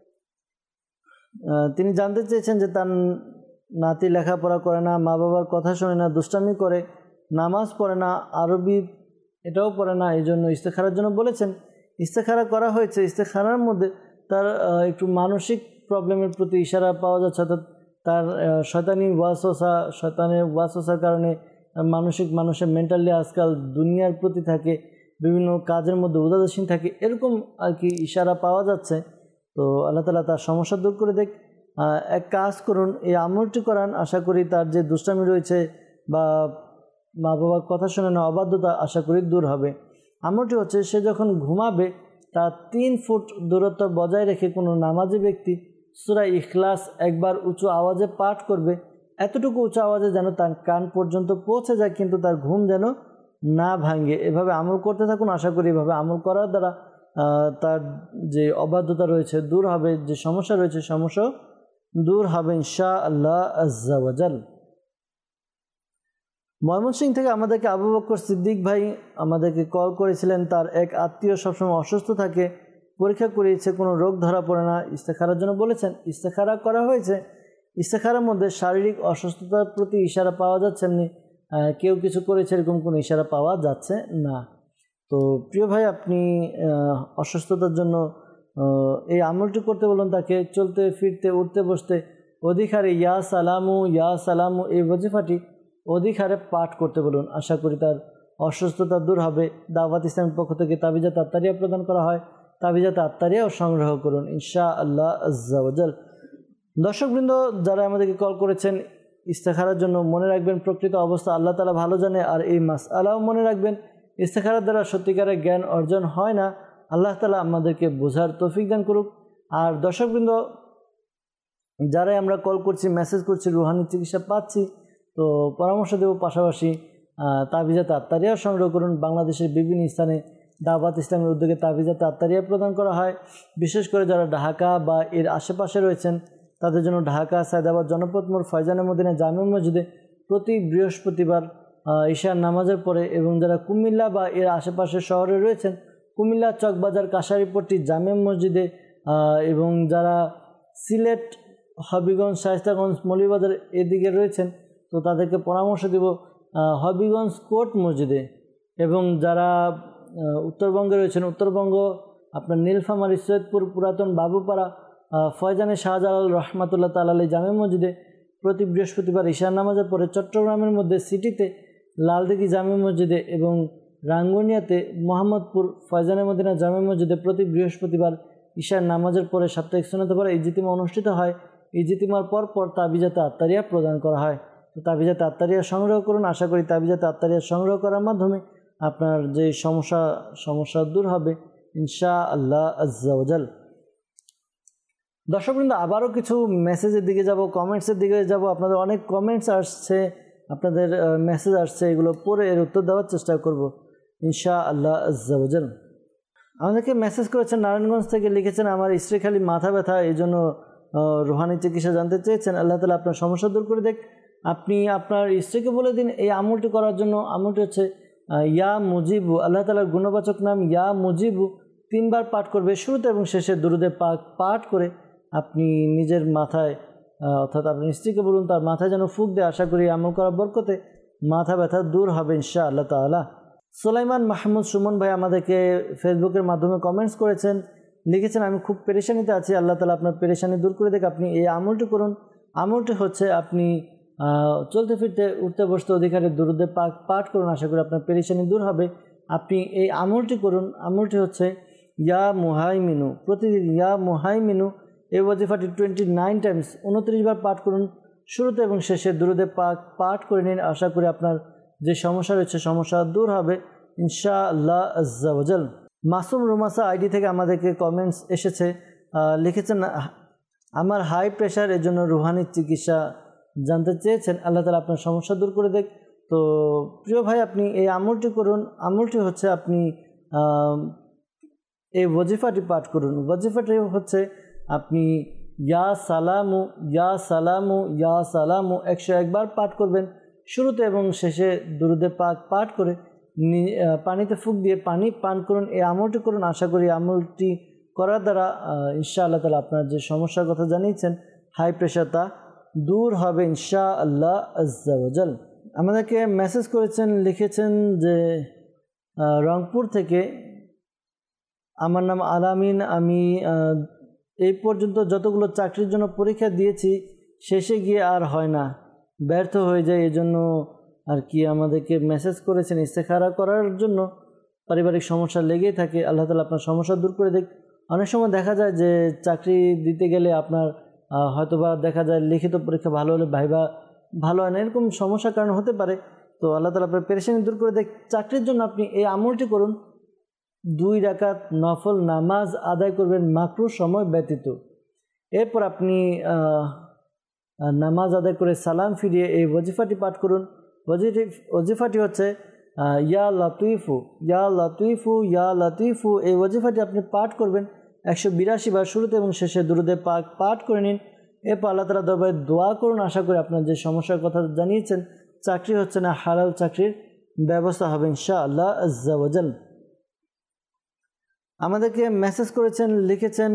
তিনি জানতে চেয়েছেন যে তার নাতি লেখাপড়া করে না, মা বাবার কথা শোনে না, দুষ্টামি করে, নামাজ পড়ে না, আরবি এটাও পড়ে না, এই জন্য ইস্তেখারার জন্য বলেছেন। ইস্তেখারা করা হয়েছে। ইস্তেখারার মধ্যে তার একটু মানসিক প্রবলেমের প্রতি ইশারা পাওয়া যাচ্ছে, অর্থাৎ তার শয়তানের ওয়াসওয়াসার কারণে মানুষের মেন্টালি আজকাল দুনিয়ার প্রতি থাকে, বিভিন্ন কাজের মধ্যে উদাসীন থাকে, এরকম আর কি ইশারা পাওয়া যাচ্ছে। তো আল্লাহ তাআলা তার সমস্যা দূর করে দেখ। এক কাজ করুন, এই আমলটি করান। আশা করি তার যে দুষ্টামি রয়েছে বা মা বাবার কথা শুনে না, অবাধ্যতা, আশা করি দূর হবে। আমলটি হচ্ছে সে যখন ঘুমাবে তার 3 ফুট দূরত্ব বজায় রেখে কোনো নামাজি ব্যক্তি সূরা ইখলাস একবার উঁচু আওয়াজে পাঠ করবে, এতটুকু উঁচু আওয়াজে যেন তার কান পর্যন্ত পৌঁছে যায়, কিন্তু তার ঘুম যেন না ভাঙে। এভাবে আমল করতে থাকুন। আশা করি এভাবে আমল করার দ্বারা তার যে অবাধ্যতা রয়েছে দূর হবে, যে সমস্যা রয়েছে সমস্যা দূর হবে ইনশাআল্লাহ আজ্জা ওয়া জাল। ময়মনসিংহ থেকে আমাদেরকে আবু বকর সিদ্দিক ভাই আমাদেরকে কল করেছিলেন। তার এক আত্মীয় সবসময় অসুস্থ থাকে, পরীক্ষা করিয়েছে, কোনো রোগ ধরা পড়ে না, ইস্তেখারার জন্য বলেছেন। ইস্তেখারা করা হয়েছে। ইস্তেখারার মধ্যে শারীরিক অসুস্থতার প্রতি ইশারা পাওয়া যাচ্ছে, এমনি কেউ কিছু করেছে এরকম কোনো ইশারা পাওয়া যাচ্ছে না। তো প্রিয় ভাই, আপনি অসুস্থতার জন্য এই আমলটি করতে বলুন তাকে। চলতে ফিরতে উঠতে বসতে অধিক হারে ইয়া সালামু এই ওয়াজিফাটি অধিক হারে পাঠ করতে বলুন। আশা করি তার অসুস্থতা দূর হবে। দাওয়াত ইসলামের পক্ষ থেকে তাবিজাত আত্তারিয়া প্রদান করা হয়, তাবিজাত আত্তারিয়াও সংগ্রহ করুন ইনশাআল্লাহ আজ্জা ওয়া জাল। দর্শকবৃন্দ যারা আমাদেরকে কল করেছেন ইস্তেখারার জন্য, মনে রাখবেন প্রকৃত অবস্থা আল্লাহ তাআলা ভালো জানে। আর এই মাসআলাও মনে রাখবেন, ইস্তেখারার দ্বারা সত্যিকারের জ্ঞান অর্জন হয় না। আল্লাহ তাআলা আমাদেরকে বোঝার তৌফিক দান করুক। আর দর্শকবৃন্দ যারাই আমরা কল করছি, মেসেজ করছি, রুহানি চিকিৎসা পাচ্ছি, তো পরামর্শ দেব। পাশাপাশি তাবিজাত আত্তারিয়া সংগ্রহ করুন। বাংলাদেশের বিভিন্ন স্থানে দাওয়াত ইসলামের উদ্যোগে তাবিজাত আত্তারিয়া প্রদান করা হয়। বিশেষ করে যারা ঢাকা বা এর আশেপাশে রয়েছেন তাদের জন্য ঢাকা সায়দাবাদ জনপদ মোড় ফয়জানে মদিনা জামে মসজিদে প্রতি বৃহস্পতিবার ঈশার নামাজের পরে, এবং যারা কুমিল্লা বা এর আশেপাশের শহরে রয়েছেন কুমিল্লা চকবাজার কাশারিপট্টি জামে মসজিদে, এবং যারা সিলেট হবিগঞ্জ শায়েস্তাগঞ্জ মৌলভীবাজার এদিকে রয়েছেন তো তাদেরকে পরামর্শ দেব হবিগঞ্জ কোর্ট মসজিদে, এবং যারা উত্তরবঙ্গে রয়েছেন উত্তরবঙ্গ আপনার নীলফামারী সৈয়দপুর পুরাতন বাবুপাড়া ফয়জানে শাহজালাল রহমাতুল্লাহ তাআলা আলাইহি জামে মসজিদে প্রতি বৃহস্পতিবার ঈশার নামাজের পরে, চট্টগ্রামের মধ্যে সিটিতে লালদিঘি জামে মসজিদে এবং রাঙ্গুনিয়াতে মোহাম্মদপুর ফয়জানে মদিনা জামে মসজিদে প্রতি বৃহস্পতিবার ঈশার নামাজের পরে সাপ্তাহিক সুন্নত পড়া ইজতিমা অনুষ্ঠিত হয়। ইজতিমার পর তাবিজাতে আত্তারিয়া প্রদান করা হয়। তো তাবিজাতে আত্তারিয়া সংগ্রহ করুন। আশা করি তাবিজাতে আত্তারিয়া সংগ্রহ করার মাধ্যমে আপনার যে সমস্যা দূর হবে ইনশাআল্লাহ আজ্জা ওয়া জাল। দর্শকবৃন্দ আবারও কিছু মেসেজের দিকে যাব, কমেন্টসের দিকে যাব। আপনাদের অনেক কমেন্টস আসছে, আপনাদের মেসেজ আসছে, এগুলো পড়ে এর উত্তর দেওয়ার চেষ্টা করব ইনশাআল্লাহ আজ্জা ওয়া জাল। আমাদেরকে মেসেজ করেছেন নারায়ণগঞ্জ থেকে, লিখেছেন আমার স্ত্রী খালি মাথা ব্যথা, এই জন্য রুহানি চিকিৎসা জানতে চেয়েছেন। আল্লাহ তাআলা আপনার সমস্যা দূর করে দেখ। আপনি আপনার স্ত্রীকে বলে দিন এই আমলটি করার জন্য। আমলটি হচ্ছে ইয়া মুজিবু, আল্লাহ তাআলার গুণবাচক নাম ইয়া মুজিবু 3 বার পাঠ করবে, শুরুতে এবং শেষে দুরুদে পাক পাঠ করে আপনি নিজের মাথায় অর্থাৎ আপনার স্ত্রীকে বলুন তার মাথায় যেন ফুঁক দেয়। আশা করি আমল করার বরকতে মাথা ব্যথা দূর হবে ইনশাআল্লাহ তাআলা। সুলাইমান মাহমুদ সুমন ভাই আমাদেরকে ফেসবুকের মাধ্যমে কমেন্টস করেছেন, লিখেছেন আমি খুব পেরেশানিতে আছি, আল্লাহ তাআলা আপনার পেরেশানি দূর করে দেখ। আপনি এই আমলটি করুন। আমলটি হচ্ছে আপনি চলতে ফিরতে উঠতে বসতে অধিকারে দুরুদে পাক পাঠ করুন, আশা করি আপনার পেরেশানি দূর হবে। আপনি এই আমলটি করুন। আমলটি হচ্ছে ইয়া মুহাইমিনু, প্রতিদিন ইয়া মুহাইমিনু এই ওয়াজিফাটি 29 টাইমস 29 বার পাঠ করুন, শুরুতে এবং শেষে দুরুদে পাক পাঠ করে নিন। আশা করি আপনার যে সমস্যা রয়েছে সমস্যা দূর হবে ইনশাআল্লাহ আজ্জা ওয়াজাল। মাসুম রুমাসা আইডি থেকে আমাদেরকে কমেন্টস এসেছে, লিখেছেন আমার হাই প্রেশার, এর জন্য রুহানি চিকিৎসা জানতে চেয়েছেন। আল্লাহ তাআলা আপনার সমস্যা দূর করে দেখ। তো প্রিয় ভাই আপনি এই আমলটি করুন। আমলটি হচ্ছে আপনি এই ওয়াজিফাটি পাঠ করুন। ওয়াজিফাটি হচ্ছে আপনি ইয়া সালামু ইয়া সালামু ইয়া সালামু 101 বার পাঠ করবেন, শুরুতে এবং শেষে দুরুদে পাক পাঠ করে পানিতে ফুঁক দিয়ে পানি পান করুন। এই আমলটি করুন। আশা করি আমলটি করার দ্বারা ইনশাআল্লাহ তাআলা আপনার যে সমস্যার কথা জানিয়েছেন হাই প্রেশার তা দূর হবে ইনশাআল্লাহ আজ্জা ওয়াজাল। আমাদেরকে মেসেজ করেছেন, লিখেছেন যে রংপুর থেকে, আমার নাম আলামিন, আমি এই পর্যন্ত যতগুলো চাকরির জন্য পরীক্ষা দিয়েছি শেষে গিয়ে আর হয় না, ব্যর্থ হয়ে যায়। এই জন্য আর কি আমাদেরকে মেসেজ করেছেন ইস্তেখারা করার জন্য। পারিবারিক সমস্যা লেগেই থাকে, আল্লাহ তাআলা আপনার সমস্যা দূর করে দেখ। অনেক সময় দেখা যায় যে চাকরি দিতে গেলে আপনার হয়তোবা দেখা যায় লিখিত পরীক্ষা ভালো হলে ভাইবা ভালো হয় না, এরকম সমস্যার কারণ হতে পারে। তো আল্লাহ তাআলা আপনার পেরেশানি দূর করে দেখ। চাকরির জন্য আপনি এই আমলটি করুন। 2 রাকাত নফল নামাজ আদায় করবেন মাকরুহ সময় ব্যতীত। এরপর আপনি নামাজ আদায় করে সালাম ফিরিয়ে এই ওয়াজিফাটি পাঠ করুন। ওয়াজিফাটি হচ্ছে ইয়া লাতিফু ইয়া লাতিফু ইয়া লাতিফু। এই ওয়াজিফাটি আপনি পাঠ করবেন 182 বার, শুরুতে এবং শেষে দুরুদে পাক পাঠ করে নিন। এরপর আল্লাহ তাআলা দরবারে দোয়া করুন। আশা করি আপনার যে সমস্যার কথা জানিয়েছেন চাকরি হচ্ছে না, হালাল চাকরির ব্যবস্থা হবে ইনশাআল্লাহ আজ্জা ওয়াজাল। আমাদেরকে মেসেজ করেছেন, লিখেছেন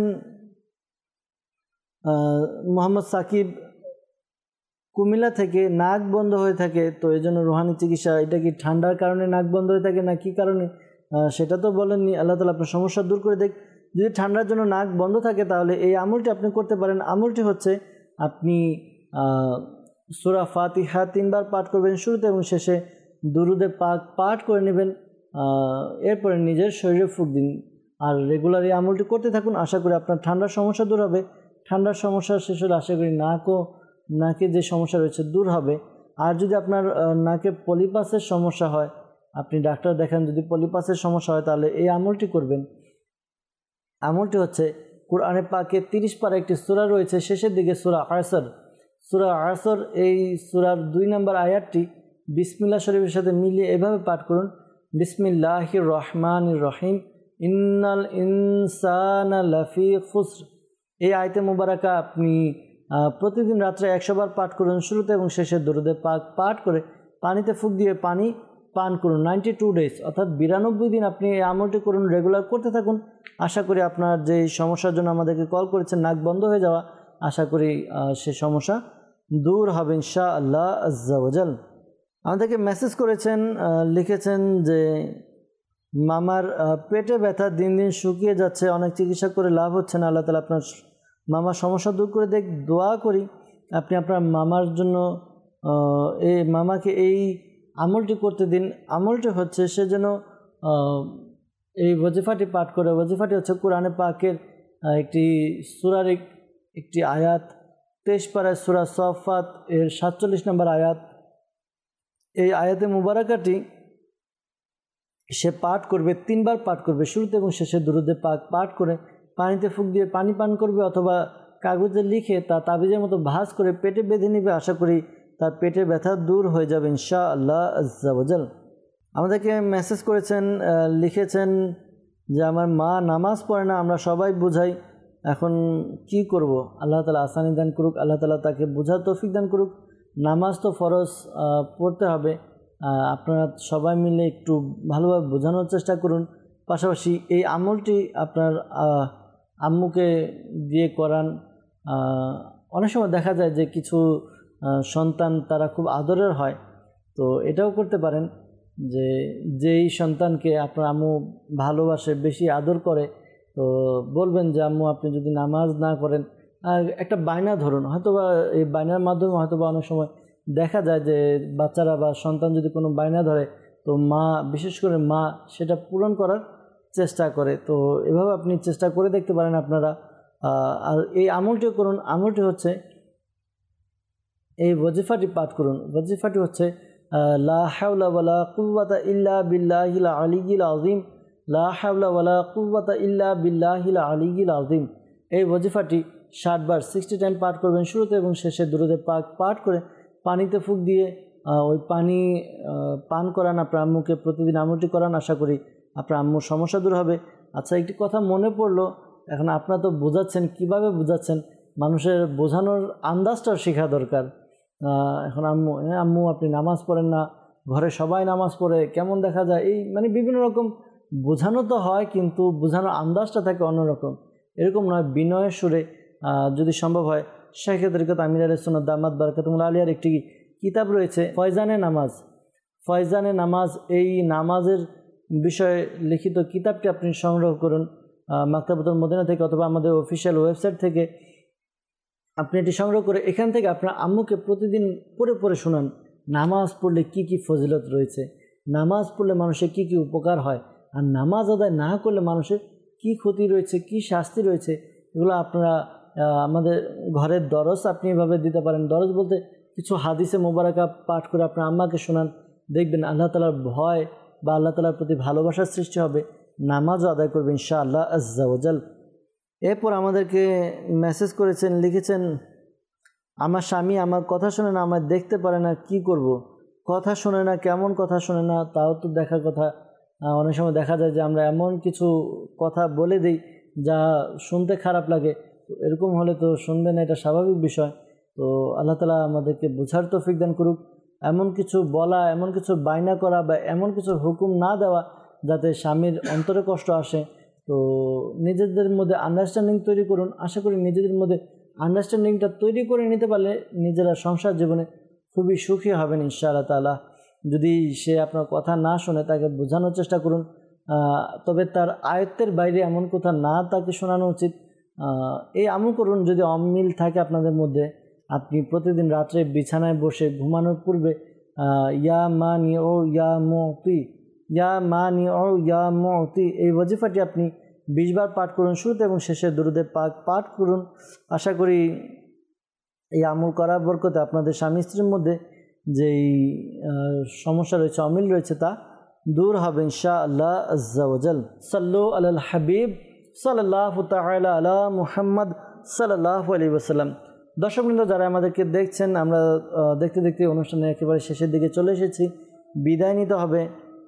মোহাম্মদ সাকিব কুমিল্লা থেকে, নাক বন্ধ হয়ে থাকে, তো এই জন্য রুহানি চিকিৎসা। এটা কি ঠান্ডার কারণে নাক বন্ধ হয়ে থাকে না কি কারণে সেটা তো বলেননি। আল্লাহ তাআলা আপনার সমস্যা দূর করে দেখ। যদি ঠান্ডার জন্য নাক বন্ধ থাকে তাহলে এই আমলটি আপনি করতে পারেন। আমলটি হচ্ছে আপনি সূরা ফাতিহা 3 বার পাঠ করবেন, শুরুতে এবং শেষে দুরুদে পাক পাঠ করে নেবেন। এরপরে নিজের শরীরে ফুঁক দিন আর রেগুলার এই আমলটি করতে থাকুন। আশা করি আপনার ঠান্ডার সমস্যা দূর হবে। ঠান্ডার সমস্যা শেষ হলে আশা করি নাকে যে সমস্যা রয়েছে দূর হবে। আর যদি আপনার নাকে পলিপাসের সমস্যা হয়, আপনি ডাক্তার দেখান, যদি পলিপাসের সমস্যা হয় তাহলে এই আমলটি করবেন। আমলটি হচ্ছে কোরআনে পাকে 30 পারা একটি সূরা রয়েছে, শেষের দিকে সূরা আসর। সূরা আসর এই সূরার 2 নম্বর আয়াতটি বিসমিল্লাহ শরীফের সাথে মিলিয়ে এভাবে পাঠ করুন, বিসমিল্লাহির রহমানির রহিম ইন্নাল ইনসানা লাফি খুসর। এই আয়াতে মুবারাকা আপনি প্রতিদিন রাত্রে 100 বার পাঠ করুন, শুরুতে এবং শেষে দুরুদে পাক পাঠ করে পানিতে ফুঁক দিয়ে পানি পান করুন। 92 ডেজ অর্থাৎ 92 দিন আপনি এই আমলটি করুন, রেগুলার করতে থাকুন। আশা করি আপনার যে সমস্যার জন্য আমাদেরকে কল করেছেন নাক বন্ধ হয়ে যাওয়া, আশা করি সে সমস্যা দূর হবে ইনশাআল্লাহ আজ্জা ওয়াজাল। আমাদেরকে মেসেজ করেছেন, লিখেছেন যে মামার পেটে ব্যথা দিন দিন শুকিয়ে যাচ্ছে, অনেক চিকিৎসা করে লাভ হচ্ছে না। আল্লাহ তাআলা আপনার মামার সমস্যা দূর করে দেখ। দোয়া করি আপনি আপনার মামার জন্য মামাকে এই আমলটি করতে দিন। আমলটি হচ্ছে সে যেন এই ওয়াজিফাটি পাঠ করে। ওয়াজিফাটি হচ্ছে কোরআনে পাকের একটি সূরার একটি আয়াত, 23 পারায় সূরা সফাত এর 47 নম্বর আয়াত। এই আয়াতে মুবারাকাটি সে পাঠ করবে, 3 বার পাঠ করবে, শুরুতে এবং শেষে দুরুদে পাক পাঠ করে পানিতে ফুঁক দিয়ে পানি পান করবে, অথবা কাগজে লিখে তা তাবিজের মতো ভাঁজ করে পেটে বেঁধে নেবে। আশা করি তার পেটে ব্যথা দূর হয়ে যাবে ইনশাআল্লাহ আজ্জা ওয়াজাল। আমাদেরকে মেসেজ করেছেন, লিখেছেন যে আমার মা নামাজ পড়ে না, আমরা সবাই বোঝাই, এখন কি করব? আল্লাহ তাআলা আসানি দান করুক, আল্লাহ তাআলা তাকে বোঝার তৌফিক দান করুক। নামাজ তো ফরজ, পড়তে হবে। আপনারা সবাই মিলে একটু ভালোভাবে বোঝানোর চেষ্টা করুন। পাশাপাশি এই আমলটি আপনার আম্মুকে দিয়ে করান। অনেক সময় দেখা যায় যে কিছু সন্তান তারা খুব আদরের হয়, তো এটাও করতে পারেন যে যেই সন্তানকে আপনার আম্মু ভালোবাসে, বেশি আদর করে, তো বলবেন যে আম্মু আপনি যদি নামাজ না করেন, একটা বায়না ধরুন। হয়তোবা এই বায়নার মাধ্যমে হয়তোবা অনেক সময় দেখা যায় যে বাচ্চারা বা সন্তান যদি কোনো বায়না ধরে, তো মা, বিশেষ করে মা, সেটা পূরণ করার চেষ্টা করে। তো এভাবে আপনি চেষ্টা করে দেখতে পারেন আপনারা। আর এই আমলটিও করুন। আমলটি হচ্ছে এই ওয়াজিফাটি পাঠ করুন। ওয়াজিফাটি হচ্ছে লা হাওলা ওয়ালা কুওয়াতা ইল্লা বিল্লাহিল আলিয়্যিল আযীম, লা হাওলা ওয়ালা কুওয়াতা ইল্লা বিল্লাহিল আলিয়্যিল আযীম। এই ওয়াজিফাটি 60 বার 60 টাইম পাঠ করবেন। শুরুতে এবং শেষে দুরূদে পাক পাঠ করে পানিতে ফুঁক দিয়ে ওই পানি পান করান আপনার আম্মুকে। প্রতিদিন আমলটি করান, আশা করি আপনার আম্মুর সমস্যা দূর হবে। আচ্ছা, একটি কথা মনে পড়লো, এখন আপনারা তো বোঝাচ্ছেন, কিভাবে বোঝাচ্ছেন? মানুষের বোঝানোর আন্দাজটাও শেখা দরকার। এখন আম্মু আপনি নামাজ পড়েন না, ঘরে সবাই নামাজ পড়ে, কেমন দেখা যায়, এই মানে বিভিন্ন রকম বোঝানো তো হয়, কিন্তু বোঝানোর আন্দাজটা থাকে অন্যরকম। এরকম নয়, বিনয়ের সুরে যদি সম্ভব হয়। শাইখে তরিকত আমির আহলে সুন্নাত দামাত বারাকাতুহুল আলিয়ার একটি কিতাব রয়েছে, ফয়জানে নামাজ। ফয়জানে নামাজ, এই নামাজের বিষয়ে লিখিত কিতাবটি আপনি সংগ্রহ করুন মাকতাবাতুল মদিনা থেকে অথবা আমাদের অফিসিয়াল ওয়েবসাইট থেকে। আপনি এটি সংগ্রহ করে এখান থেকে আপনার আম্মুকে প্রতিদিন পড়ে পড়ে শোনান নামাজ পড়লে কি কি ফজিলত রয়েছে, নামাজ পড়লে মানুষের কি কি উপকার হয়, আর নামাজ আদায় না করলে মানুষের কি ক্ষতি রয়েছে, কি শাস্তি রয়েছে। এগুলো আপনারা আমাদের ঘরের দরস আপনি এভাবে দিতে পারেন। দরস বলতে কিছু হাদিসে মোবারকা পাঠ করে আপনার আম্মাকে শোনান, দেখবেন আল্লাহ তাআলার ভয় বা আল্লাহ তাআলার প্রতি ভালোবাসার সৃষ্টি হবে, নামাজও আদায় করবে ইনশাআল্লাহ আজ্জা ওয়াজাল। এরপর আমাদেরকে মেসেজ করেছেন, লিখেছেন, আমার স্বামী আমার কথা শোনে না, আমার দেখতে পারে না, কি করব? কথা শোনে না, কেমন কথা শোনে না তাও তো দেখার কথা। অনেক সময় দেখা যায় যে আমরা এমন কিছু কথা বলে দিই যা শুনতে খারাপ লাগে, তো এরকম হলে তো শুনবে না, এটা স্বাভাবিক বিষয়। তো আল্লাহ তাআলা আমাদেরকে বোঝার তৌফিক দান করুক। এমন কিছু বলা, এমন কিছু বায়না করা বা এমন কিছু হুকুম না দেওয়া যাতে স্বামীর অন্তরে কষ্ট আসে। তো নিজেদের মধ্যে আন্ডারস্ট্যান্ডিং তৈরি করুন। আশা করি নিজেদের মধ্যে আন্ডারস্ট্যান্ডিংটা তৈরি করে নিতে পারলে নিজেরা সংসার জীবনে খুবই সুখী হবেন ইনশাআল্লাহ তাআলা। যদি সে আপনার কথা না শোনে, তাকে বোঝানোর চেষ্টা করুন, তবে তার আয়ত্তের বাইরে এমন কথা না তাকে শোনানো উচিত। এই আমল করুন। যদি অমিল থাকে আপনাদের মধ্যে, আপনি প্রতিদিন রাত্রে বিছানায় বসে ঘুমানোর পূর্বে ইয়া মানি ও ইয়া মুতি, ইয়া মানি ও ইয়া মুতি, এই ওয়াজিফাটি আপনি 20 বার পাঠ করুন। শুরুতে এবং শেষে দুরূদে পাক পাঠ করুন। আশা করি এই আমল করার বরকতে আপনাদের স্বামী স্ত্রীর মধ্যে যেই সমস্যা রয়েছে, অমিল রয়েছে, তা দূর হবে ইনশাআল্লাহ আজ্জা ওয়াজাল। সাল্লু আলাল হাবিব সাল্লাল্লাহু তাআলা আলা মুহাম্মদ সাল্লাল্লাহু আলাইহি ওয়াসাল্লাম। দর্শকবৃন্দ, যারা আমাদেরকে দেখছেন, আমরা দেখতে দেখতে অনুষ্ঠানে একেবারে শেষের দিকে চলে এসেছি, বিদায় নিতে হবে।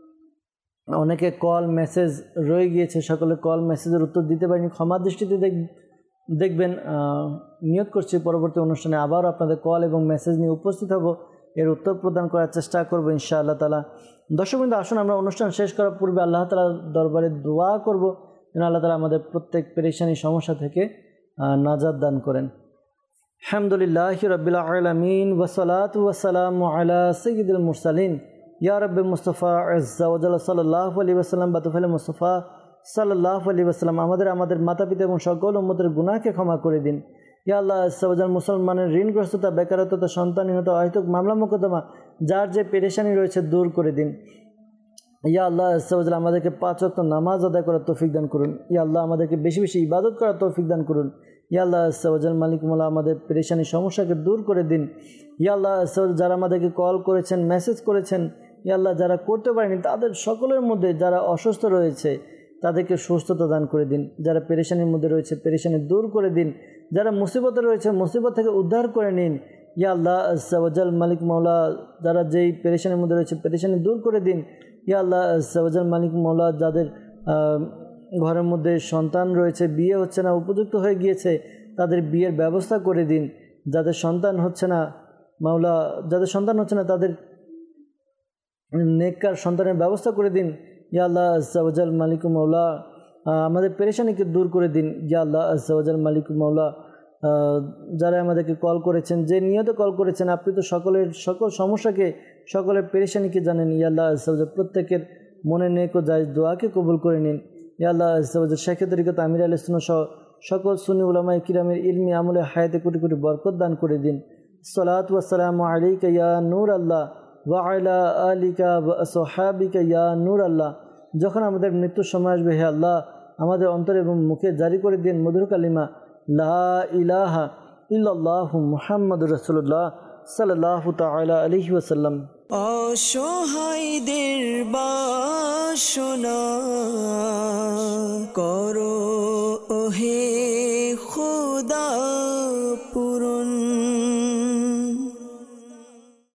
অনেকে কল মেসেজ রয়ে গিয়েছে, সকলে কল মেসেজের উত্তর দিতে পারিনি, ক্ষমা দৃষ্টিতে দেখবেন। নিয়ত করছি পরবর্তী অনুষ্ঠানে আবার আপনাদের কল এবং মেসেজ নিয়ে উপস্থিত হব, এর উত্তর প্রদান করার চেষ্টা করব ইনশাআল্লাহ তাআলা। দর্শকবৃন্দ, আসুন আমরা অনুষ্ঠান শেষ করার পূর্বে আল্লাহ তাআলার দরবারে দোয়া করব যেন আল্লাহ তাআলা আমাদের প্রত্যেক পেরেশানি সমস্যা থেকে নাজাত দান করেন। আলহামদুলিল্লাহি রাব্বিল আলামিন ওয়াসসালাতু ওয়াসসালামু আলা সাইয়্যিদিল মুরসালিন ইয়া রাব্বি মুস্তাফা আজ্জা ওয়া জাল্লা সাল্লাল্লাহু আলাইহি ওয়াসাল্লাম বাতুফালে মুস্তাফা সাল্লাল্লাহু আলাইহি ওয়াসাল্লাম, আমাদের মাতা পিতা এবং সকল উম্মতের গুনাহকে ক্ষমা করে দিন। ইয়া আল্লাহ আজ্জা ওয়া জাল্লা, মুসলমানের ঋণগ্রস্ততা, বেকারত্বতা, সন্তানহীনতা, অহেতুক মামলা মোকদ্দমা, যার যে পেরেশানি রয়েছে দূর করে দিন। ইয়া আল্লাহ আজ্জা ওয়া জাল্লা, আমাদেরকে 5 ওয়াক্ত নামাজ আদায় করার তৌফিক দান করুন। ইয়া আল্লাহ, আমাদেরকে বেশি বেশি ইবাদত করার তৌফিক দান করুন। ইয়া আল্লাহ আজ্জা ওয়া জাল্লা, মালিক মওলা, আমাদের পেরেশানি সমস্যাকে দূর করে দিন। ইয়া আল্লাহ আজ্জা ওয়া জাল্লা, যারা আমাদেরকে কল করেছেন, মেসেজ করেছেন, ইয়া আল্লাহ, যারা করতে পারেনি তাদের সকলের মধ্যে যারা অসুস্থ রয়েছে তাদেরকে সুস্থতা দান করে দিন। যারা পেরেশানির মধ্যে রয়েছে পেরেশানি দূর করে দিন। যারা মুসিবতে রয়েছে মুসিবত থেকে উদ্ধার করে নিন। ইয়া আল্লাহ আজ্জা ওয়া জাল্লা, মালিক মওলা, যারা যেই পেরেশানির মধ্যে রয়েছে পেরেশানি দূর করে দিন। ইয়া আল্লাহ আজ্জা ওয়া জাল্লা, মালিক মওলা, যাদের ঘরের মধ্যে সন্তান রয়েছে, বিয়ে হচ্ছে না, উপযুক্ত হয়ে গিয়েছে, তাদের বিয়ের ব্যবস্থা করে দিন। যাদের সন্তান হচ্ছে না মাওলা, যাদের সন্তান হচ্ছে না তাদের নেককার সন্তানের ব্যবস্থা করে দিন। ইয়া আল্লাহ আজ্জা ওয়াজাল মালিক মাওলা, আমাদের পেরেশানিকে দূর করে দিন। ইয়া আল্লাহ আজ্জা ওয়াজাল মালিক মাওলা, যারা আমাদেরকে কল করেছেন, যে নিয়ত কল করেছেন, আপনি তো সকল সমস্যাকে, সকলের পেরেশানিকে জানেন। ইয়া আল্লাহ আজ্জা ওয়াজাল প্রত্যেকের মনে নেক ও জায়েজ দোয়াকে কবুল করে নিন। ইয়া আল্লাহ আজ্জা ওয়াজাল শেখে তরিকত আমির আহলে সুন্নাহ সহ সকল সুন্নি উলামায়ে কিরামের ইলমি আমলে হায়াতে কোটি কোটি বরকত দান করে দিন। সালাতু ওয়া সালামু আলাইকা ইয়া নূর আল্লাহ ওয়া আলা আলিকা ওয়া আসহাবিকা ইয়া নূর আল্লাহ। যখন আমাদের মৃত্যুর সময় আসবে, হে আল্লাহ, আমাদের অন্তর এবং মুখে জারি করে দিন মধুর কালিমা লা ইলাহা ইল্লাল্লাহু মুহাম্মাদুর রাসূলুল্লাহ সাল্লাল্লাহু তাআলা আলাইহি ওয়াসাল্লাম। অসহায়দের বাসনা করো ওহে খোদা।